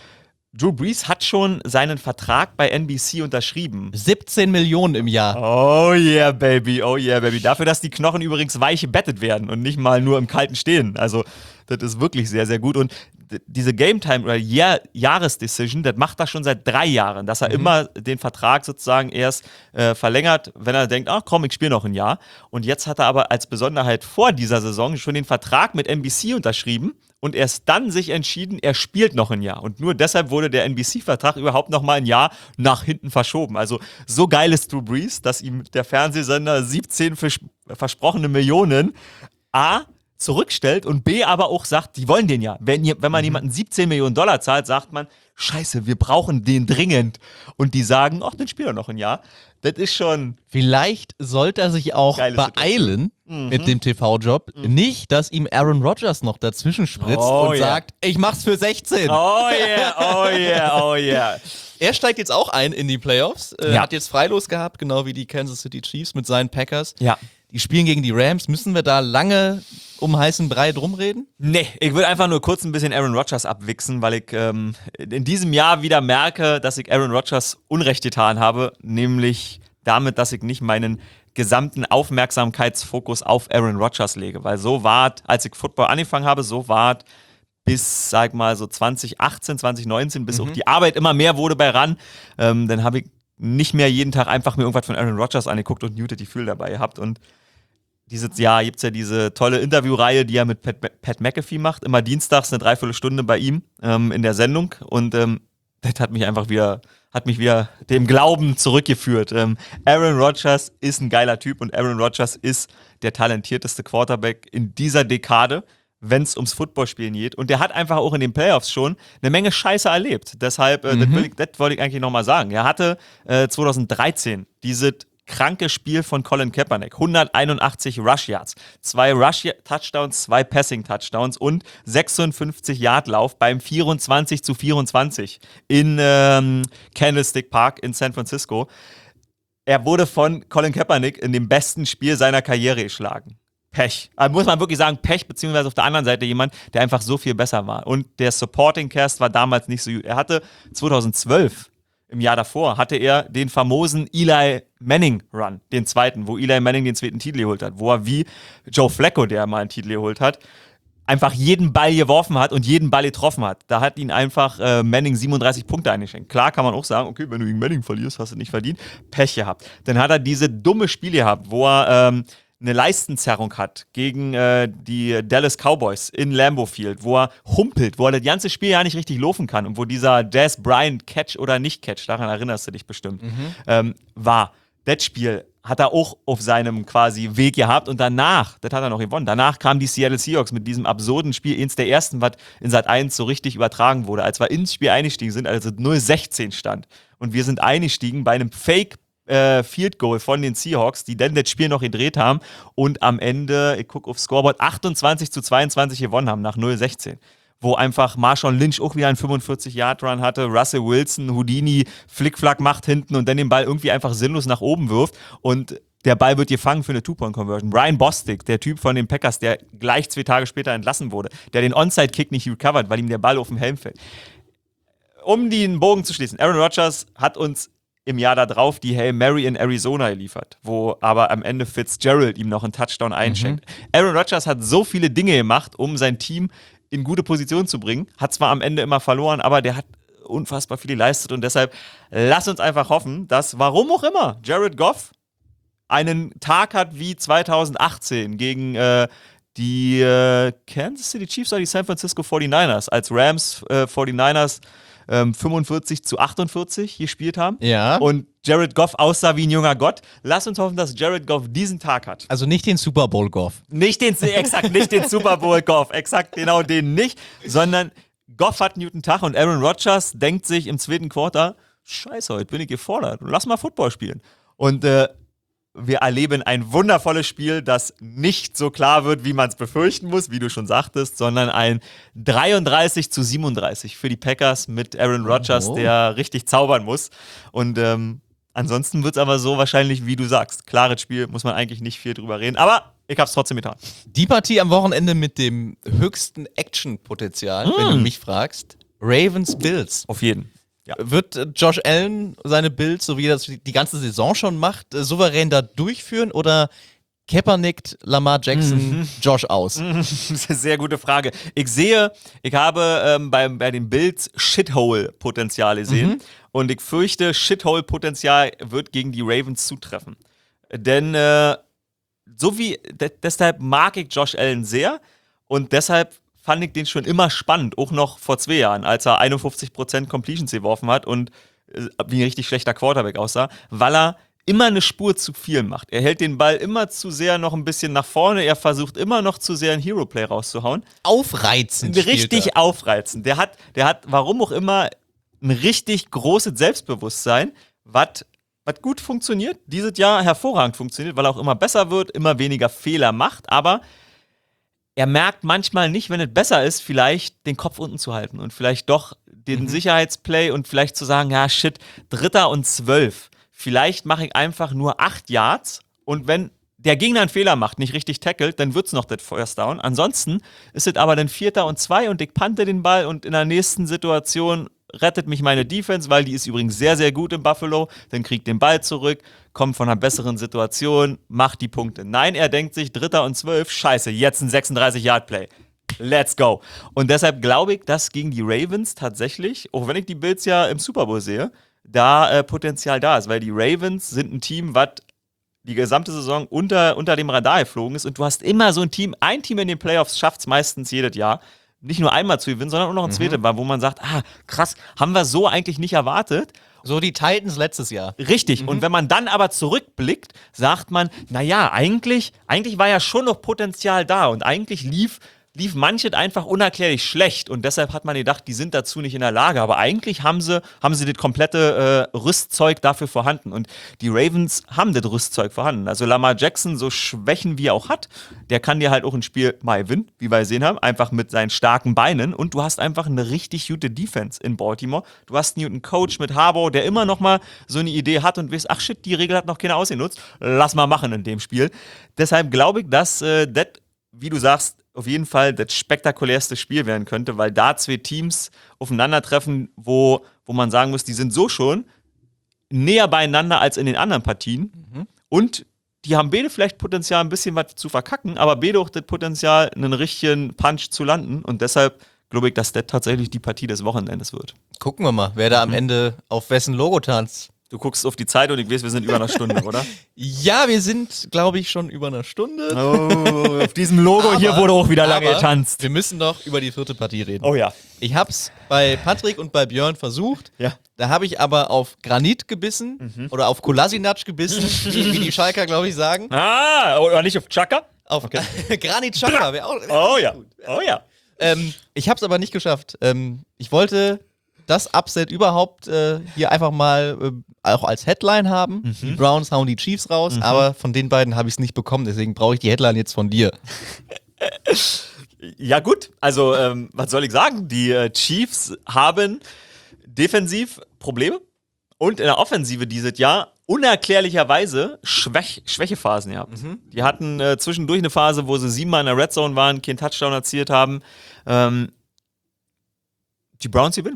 Drew Brees hat schon seinen Vertrag bei NBC unterschrieben. 17 Millionen im Jahr. Oh yeah, baby. Dafür, dass die Knochen übrigens weich gebettet werden und nicht mal nur im Kalten stehen. Also, das ist wirklich sehr, sehr gut. Und diese Game Time oder Jahresdecision, das macht er schon seit 3 Jahren, dass er immer den Vertrag sozusagen erst verlängert, wenn er denkt, ach komm, ich spiele noch ein Jahr. Und jetzt hat er aber als Besonderheit vor dieser Saison schon den Vertrag mit NBC unterschrieben und erst dann sich entschieden, er spielt noch ein Jahr. Und nur deshalb wurde der NBC-Vertrag überhaupt noch mal ein Jahr nach hinten verschoben. Also so geil ist Drew Brees, dass ihm der Fernsehsender 17 versprochene Millionen A zurückstellt und B aber auch sagt, die wollen den ja. Wenn man jemanden 17 Millionen $, zahlt, sagt man, scheiße, wir brauchen den dringend. Und die sagen, ach, dann spielt er noch ein Jahr. Das ist schon... Vielleicht sollte er sich auch beeilen mit dem TV-Job. Nicht, dass ihm Aaron Rodgers noch dazwischen spritzt und sagt, ich mach's für 16. Oh yeah. Er steigt jetzt auch ein in die Playoffs. Hat jetzt Freilos gehabt, genau wie die Kansas City Chiefs mit seinen Packers. Ja. Die spielen gegen die Rams. Müssen wir da lange um heißen Brei drum reden? Nee, ich will einfach nur kurz ein bisschen Aaron Rodgers abwichsen, weil ich in diesem Jahr wieder merke, dass ich Aaron Rodgers Unrecht getan habe, nämlich damit, dass ich nicht meinen gesamten Aufmerksamkeitsfokus auf Aaron Rodgers lege, weil so war, als ich Football angefangen habe, so war bis, sag mal, so 2018, 2019, bis auch die Arbeit immer mehr wurde bei RAN, dann habe ich nicht mehr jeden Tag einfach mir irgendwas von Aaron Rodgers angeguckt und Muted die Gefühl dabei gehabt. Und dieses Jahr gibt es ja diese tolle Interviewreihe, die er mit Pat McAfee macht, immer dienstags eine 3/4 Stunde bei ihm in der Sendung. Und das hat mich einfach wieder dem Glauben zurückgeführt. Aaron Rodgers ist ein geiler Typ und Aaron Rodgers ist der talentierteste Quarterback in dieser Dekade, wenn es ums Footballspielen geht. Und der hat einfach auch in den Playoffs schon eine Menge Scheiße erlebt. Deshalb, das wollte ich eigentlich nochmal sagen. Er hatte 2013 dieses kranke Spiel von Colin Kaepernick. 181 Rush Yards, 2 Rush Touchdowns, 2 Passing Touchdowns und 56 Yard Lauf beim 24:24 in Candlestick Park in San Francisco. Er wurde von Colin Kaepernick in dem besten Spiel seiner Karriere geschlagen. Pech. Also muss man wirklich sagen, Pech, beziehungsweise auf der anderen Seite jemand, der einfach so viel besser war. Und der Supporting Cast war damals nicht so gut. Er hatte 2012 im Jahr davor hatte er den famosen Eli Manning Run, den zweiten, wo Eli Manning den zweiten Titel geholt hat, wo er wie Joe Flacco, der mal einen Titel geholt hat, einfach jeden Ball geworfen hat und jeden Ball getroffen hat. Da hat ihn einfach Manning 37 Punkte eingeschenkt. Klar kann man auch sagen, okay, wenn du gegen Manning verlierst, hast du nicht verdient. Pech gehabt. Dann hat er diese dumme Spiele gehabt, wo er eine Leistenzerrung hat gegen die Dallas Cowboys in Lambeau Field, wo er humpelt, wo er das ganze Spiel ja nicht richtig laufen kann und wo dieser Dez Bryant Catch oder nicht Catch, daran erinnerst du dich bestimmt, war. Das Spiel hat er auch auf seinem quasi Weg gehabt und danach, das hat er noch gewonnen, danach kamen die Seattle Seahawks mit diesem absurden Spiel, eins der ersten, was in Sat 1 so richtig übertragen wurde, als wir ins Spiel eingestiegen sind, also 0-16 stand und wir sind eingestiegen bei einem Fake Field Goal von den Seahawks, die dann das Spiel noch gedreht haben und am Ende, ich gucke aufs Scoreboard, 28-22 gewonnen haben nach 0-16. Wo einfach Marshawn Lynch auch wieder einen 45-Yard-Run hatte, Russell Wilson, Houdini, Flickflack macht hinten und dann den Ball irgendwie einfach sinnlos nach oben wirft und der Ball wird gefangen für eine Two-Point-Conversion. Brian Bostic, der Typ von den Packers, der gleich 2 Tage später entlassen wurde, der den Onside-Kick nicht recovert, weil ihm der Ball auf dem Helm fällt. Um den Bogen zu schließen, Aaron Rodgers hat uns im Jahr darauf die Hail Mary in Arizona geliefert, wo aber am Ende Fitzgerald ihm noch einen Touchdown einschenkt. Aaron Rodgers hat so viele Dinge gemacht, um sein Team in gute Position zu bringen. Hat zwar am Ende immer verloren, aber der hat unfassbar viel geleistet und deshalb lass uns einfach hoffen, dass, warum auch immer, Jared Goff einen Tag hat wie 2018 gegen die Kansas City Chiefs oder die San Francisco 49ers, als Rams 49ers 45-48 gespielt haben. Ja. Und Jared Goff aussah wie ein junger Gott. Lass uns hoffen, dass Jared Goff diesen Tag hat. Also nicht den Super Bowl Goff. Nicht den Super Bowl Goff, exakt genau den nicht, sondern Goff hat einen guten Tag und Aaron Rodgers denkt sich im zweiten Quarter, scheiße, heute bin ich gefordert, lass mal Football spielen. Und wir erleben ein wundervolles Spiel, das nicht so klar wird, wie man es befürchten muss, wie du schon sagtest, sondern ein 33-37 für die Packers mit Aaron Rodgers, der richtig zaubern muss. Und ansonsten wird es aber so wahrscheinlich, wie du sagst. Klares Spiel, muss man eigentlich nicht viel drüber reden, aber ich habe es trotzdem getan. Die Partie am Wochenende mit dem höchsten Action-Potenzial, wenn du mich fragst, Ravens-Bills. Auf jeden. Ja. Wird Josh Allen seine Bills, so wie er das die ganze Saison schon macht, souverän da durchführen oder Kaepernick, Lamar Jackson, Josh aus? Das ist eine sehr gute Frage. Ich habe bei den Bills Shithole-Potenzial gesehen und ich fürchte, Shithole-Potenzial wird gegen die Ravens zutreffen. Denn deshalb mag ich Josh Allen sehr und deshalb fand ich den schon immer spannend, auch noch vor 2 Jahren, als er 51% Completions geworfen hat und wie ein richtig schlechter Quarterback aussah, weil er immer eine Spur zu viel macht. Er hält den Ball immer zu sehr noch ein bisschen nach vorne, er versucht immer noch zu sehr ein Hero-Play rauszuhauen. Aufreizend. Richtig aufreizend. Der hat, warum auch immer, ein richtig großes Selbstbewusstsein, was gut funktioniert, dieses Jahr hervorragend funktioniert, weil er auch immer besser wird, immer weniger Fehler macht, aber er merkt manchmal nicht, wenn es besser ist, vielleicht den Kopf unten zu halten und vielleicht doch den Sicherheitsplay und vielleicht zu sagen, ja shit, 3. und 12. Vielleicht mache ich einfach nur 8 Yards und wenn der Gegner einen Fehler macht, nicht richtig tackelt, dann wird es noch das First Down. Ansonsten ist es aber dann 4. und 2 und ich pante den Ball und in der nächsten Situation rettet mich meine Defense, weil die ist übrigens sehr, sehr gut in Buffalo. Dann kriegt den Ball zurück, kommt von einer besseren Situation, macht die Punkte. Nein, er denkt sich, 3. und 12, scheiße, jetzt ein 36-Yard-Play. Let's go. Und deshalb glaube ich, dass gegen die Ravens tatsächlich, auch wenn ich die Bills ja im Super Bowl sehe, da Potenzial da ist, weil die Ravens sind ein Team, was die gesamte Saison unter dem Radar geflogen ist und du hast immer so ein Team in den Playoffs schafft es meistens jedes Jahr, nicht nur einmal zu gewinnen, sondern auch noch ein zweites Mal, wo man sagt, krass, haben wir so eigentlich nicht erwartet. So die Titans letztes Jahr. Richtig. Und wenn man dann aber zurückblickt, sagt man, naja, eigentlich war ja schon noch Potenzial da und eigentlich lief manches einfach unerklärlich schlecht und deshalb hat man gedacht, die sind dazu nicht in der Lage, aber eigentlich haben sie das komplette Rüstzeug dafür vorhanden und die Ravens haben das Rüstzeug vorhanden. Also Lamar Jackson, so Schwächen wie er auch hat, der kann dir halt auch ein Spiel mal gewinnen, wie wir gesehen haben, einfach mit seinen starken Beinen und du hast einfach eine richtig gute Defense in Baltimore. Du hast einen guten Coach mit Harbaugh, der immer noch mal so eine Idee hat und weißt, ach shit, die Regel hat noch keiner ausgenutzt, lass mal machen in dem Spiel. Deshalb glaube ich, dass das, wie du sagst, auf jeden Fall das spektakulärste Spiel werden könnte, weil da 2 Teams aufeinandertreffen, wo man sagen muss, die sind so schon näher beieinander als in den anderen Partien. Und die haben beide vielleicht Potenzial, ein bisschen was zu verkacken, aber beide auch das Potenzial, einen richtigen Punch zu landen. Und deshalb glaube ich, dass das tatsächlich die Partie des Wochenendes wird. Gucken wir mal, wer da am Ende auf wessen Logo tanzt. Du guckst auf die Zeit und ich weiß, wir sind über einer Stunde, oder? Ja, wir sind, glaube ich, schon über einer Stunde. Oh, auf diesem Logo hier wurde auch wieder lange getanzt. Wir müssen noch über die 4. Partie reden. Oh ja. Ich hab's bei Patrick und bei Björn versucht. Ja. Da habe ich aber auf Granit gebissen oder auf Kolasinac gebissen, wie die Schalker, glaube ich, sagen. Ah, oder nicht auf Chaka? Auf Granit Xhaka wäre auch. Oh ja. Oh ja. Ich habe es aber nicht geschafft. Ich wollte das Upset überhaupt hier einfach mal auch als Headline haben. Die Browns hauen die Chiefs raus, aber von den beiden habe ich es nicht bekommen, deswegen brauche ich die Headline jetzt von dir. Ja gut, also was soll ich sagen? Die Chiefs haben defensiv Probleme und in der Offensive dieses Jahr unerklärlicherweise Schwächephasen gehabt. Die hatten zwischendurch eine Phase, wo sie 7-mal in der Red Zone waren, keinen Touchdown erzielt haben. Die Browns gewinnen.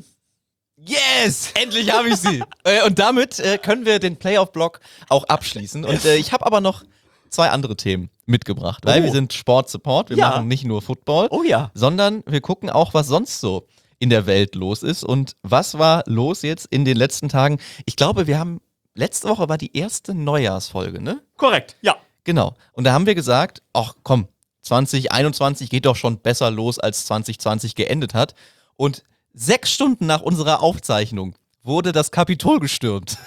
Yes! Endlich habe ich sie! Und damit können wir den Playoff-Block auch abschließen. Und ich habe aber noch 2 andere Themen mitgebracht, weil wir sind Sport-Support. Wir machen nicht nur Football, sondern wir gucken auch, was sonst so in der Welt los ist. Und was war los jetzt in den letzten Tagen? Ich glaube, letzte Woche war die erste Neujahrsfolge, ne? Korrekt, ja. Genau. Und da haben wir gesagt, ach komm, 2021 geht doch schon besser los, als 2020 geendet hat. Und 6 Stunden nach unserer Aufzeichnung wurde das Kapitol gestürmt.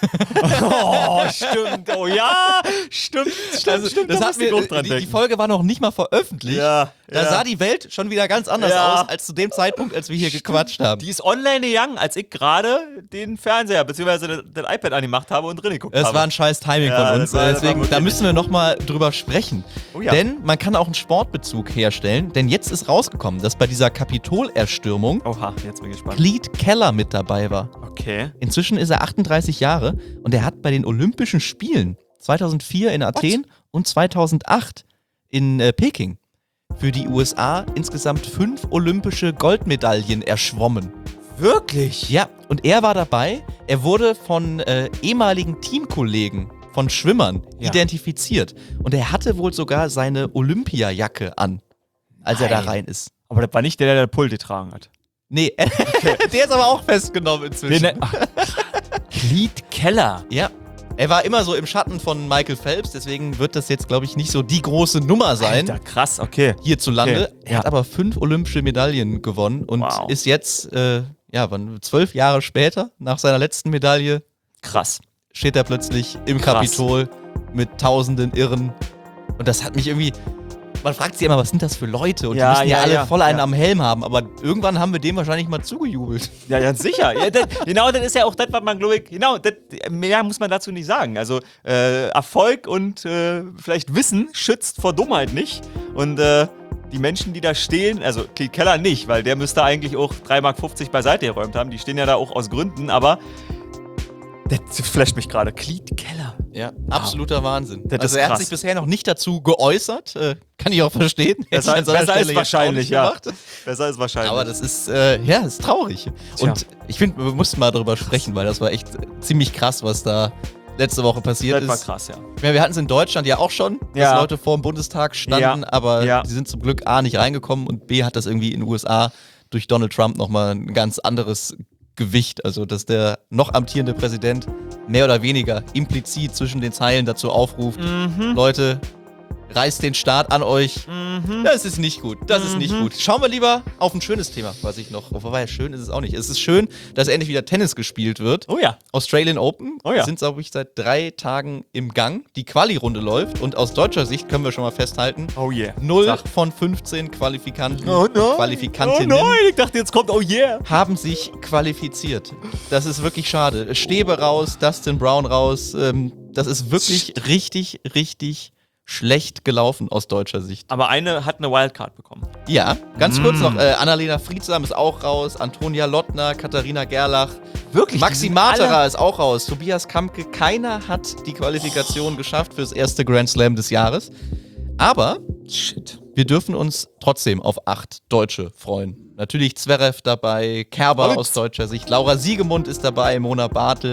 Oh, stimmt. Oh ja, stimmt. Das hat die Folge war noch nicht mal veröffentlicht. Ja, da sah die Welt schon wieder ganz anders aus, als zu dem Zeitpunkt, als wir hier gequatscht haben. Die ist online gegangen, als ich gerade den Fernseher bzw. das iPad angemacht habe und drin geguckt habe. Es war ein scheiß Timing von uns, deswegen, da müssen wir nochmal drüber sprechen. Oh ja. Denn man kann auch einen Sportbezug herstellen, denn jetzt ist rausgekommen, dass bei dieser Kapitolerstürmung Oha, jetzt bin ich gespannt. Cleet Keller mit dabei war. Okay. Inzwischen ist er 38 Jahre und er hat bei den Olympischen Spielen 2004 in Athen und 2008 in Peking für die USA insgesamt 5 olympische Goldmedaillen erschwommen. Wirklich? Ja, und er war dabei. Er wurde von ehemaligen Teamkollegen, von Schwimmern, identifiziert. Und er hatte wohl sogar seine Olympiajacke an, als er da rein ist. Aber das war nicht der Pult getragen hat. Nee, der ist aber auch festgenommen inzwischen. Cleet Keller. Ja, er war immer so im Schatten von Michael Phelps, deswegen wird das jetzt, glaube ich, nicht so die große Nummer sein. Alter, krass, okay. Hierzulande. Okay. Er hat aber 5 olympische Medaillen gewonnen und ist jetzt, 12 Jahre später, nach seiner letzten Medaille, krass, steht er plötzlich im Kapitol mit tausenden Irren. Und das hat mich irgendwie... Man fragt sich immer, was sind das für Leute? Und die müssen alle voll einen am Helm haben. Aber irgendwann haben wir dem wahrscheinlich mal zugejubelt. Ja, ganz sicher. Ja, genau, das ist ja auch das, was man, glaube ich, mehr muss man dazu nicht sagen. Also Erfolg und vielleicht Wissen schützt vor Dummheit nicht. Und die Menschen, die da stehen, also Cleet Keller nicht, weil der müsste eigentlich auch 3,50 Mark beiseite geräumt haben. Die stehen ja da auch aus Gründen, aber das flasht mich gerade. Cleet Keller. Ja, absoluter Wahnsinn. Das er hat sich bisher noch nicht dazu geäußert. Kann ich auch verstehen. Besser ist wahrscheinlich, ja. Besser ist wahrscheinlich. Aber das ist, ist traurig. Tja. Und ich finde, wir mussten mal drüber sprechen, weil das war echt ziemlich krass, was da letzte Woche passiert ist. Das war krass, ja. Ja, wir hatten es in Deutschland ja auch schon, dass Leute vor dem Bundestag standen, aber die sind zum Glück A, nicht reingekommen und B, hat das irgendwie in den USA durch Donald Trump nochmal ein ganz anderes Gewicht, also dass der noch amtierende Präsident mehr oder weniger implizit zwischen den Zeilen dazu aufruft, Leute, reißt den Staat an euch. Das ist nicht gut, das ist nicht gut. Schauen wir lieber auf ein schönes Thema, was ich noch, wobei schön ist es auch nicht. Es ist schön, dass endlich wieder Tennis gespielt wird. Oh ja. Australian Open sind, glaube ich, seit 3 Tagen im Gang. Die Quali-Runde läuft und aus deutscher Sicht können wir schon mal festhalten, 0 von 15 Qualifikanten, Qualifikantinnen ich dachte, jetzt kommt haben sich qualifiziert. Das ist wirklich schade. Stäbe raus, Dustin Brown raus. Das ist wirklich richtig, richtig schlecht gelaufen aus deutscher Sicht. Aber eine hat eine Wildcard bekommen. Ja, ganz kurz noch, Annalena Friedsam ist auch raus, Antonia Lottner, Katharina Gerlach. Wirklich? Maxi Matera ist auch raus, Tobias Kampke. Keiner hat die Qualifikation geschafft fürs erste Grand Slam des Jahres. Aber wir dürfen uns trotzdem auf 8 Deutsche freuen. Natürlich Zverev dabei, Kerber aus deutscher Sicht, Laura Siegemund ist dabei, Mona Bartel,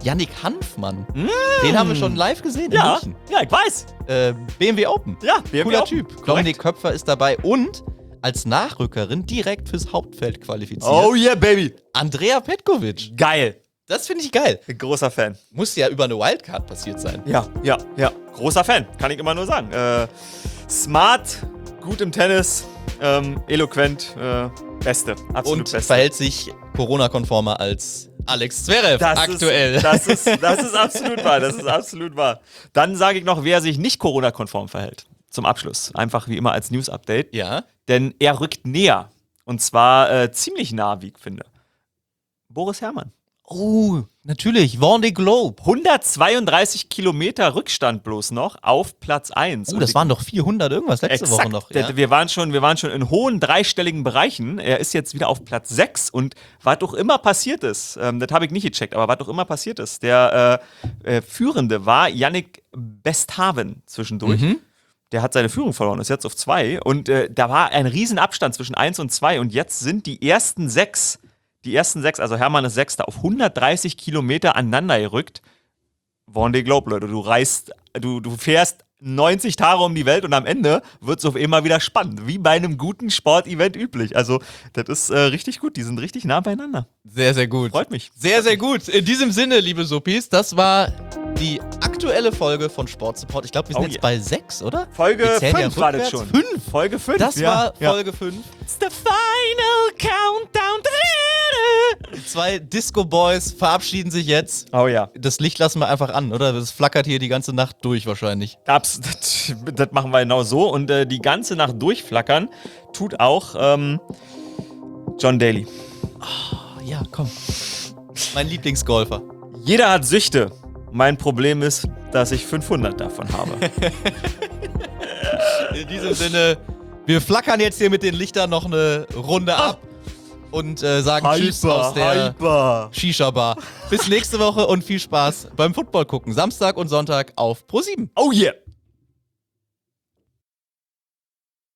Yannick Hanfmann. Den haben wir schon live gesehen in Ja, München. ja, ich weiß. BMW Open. Ja, BMW Cooler Open. Typ. Korrekt. Dominik Köpfer ist dabei und als Nachrückerin direkt fürs Hauptfeld qualifiziert. Oh yeah, Baby. Andrea Petkovic. Geil. Das finde ich geil. Großer Fan. Muss ja über eine Wildcard passiert sein. Ja. Großer Fan, kann ich immer nur sagen. Smart, gut im Tennis, eloquent, Beste. Absolut Und Beste. verhält sich Corona-konformer als Alex Zverev aktuell. Das ist absolut wahr. Das ist absolut wahr. Dann sage ich noch, wer sich nicht Corona-konform verhält. Zum Abschluss. Einfach wie immer als News-Update. Ja. Denn er rückt näher. Und zwar ziemlich nah, wie ich finde. Boris Herrmann. Oh, natürlich. Vendée Globe. 132 Kilometer Rückstand bloß noch auf Platz 1. Oh, das waren doch 400 irgendwas letzte Woche noch. Ja? Wir waren schon in hohen dreistelligen Bereichen. Er ist jetzt wieder auf Platz 6 und was doch immer passiert ist, das habe ich nicht gecheckt, aber was doch immer passiert ist, der Führende war Yannick Besthaven zwischendurch. Der hat seine Führung verloren, ist jetzt auf 2 und da war ein Riesenabstand zwischen 1 und 2 und jetzt sind die ersten sechs, also Hermann ist Sechster, auf 130 Kilometer aneinander gerückt. Vendée Globe, Leute, du fährst 90 Tage um die Welt und am Ende wird es auf immer wieder spannend, wie bei einem guten Sportevent üblich. Also, das ist richtig gut, die sind richtig nah beieinander. Sehr, sehr gut. Freut mich. Sehr, sehr gut. In diesem Sinne, liebe Suppis, das war die aktuelle Folge von Sport Support. Ich glaube, wir sind jetzt bei 6, oder? Folge Wir zählen 5 war das schon. 5. Folge 5. Das war Folge 5. It's the final countdown. Die 2 Disco-Boys verabschieden sich jetzt. Oh ja. Das Licht lassen wir einfach an, oder? Das flackert hier die ganze Nacht durch wahrscheinlich. Das machen wir genau so. Und die ganze Nacht durchflackern tut auch John Daly. Oh, ja, komm. Mein Lieblingsgolfer. Jeder hat Süchte. Mein Problem ist, dass ich 500 davon habe. In diesem Sinne, wir flackern jetzt hier mit den Lichtern noch eine Runde ab und sagen Tschüss aus der Shisha-Bar. Bis nächste Woche und viel Spaß beim Football gucken. Samstag und Sonntag auf Pro7. Oh yeah.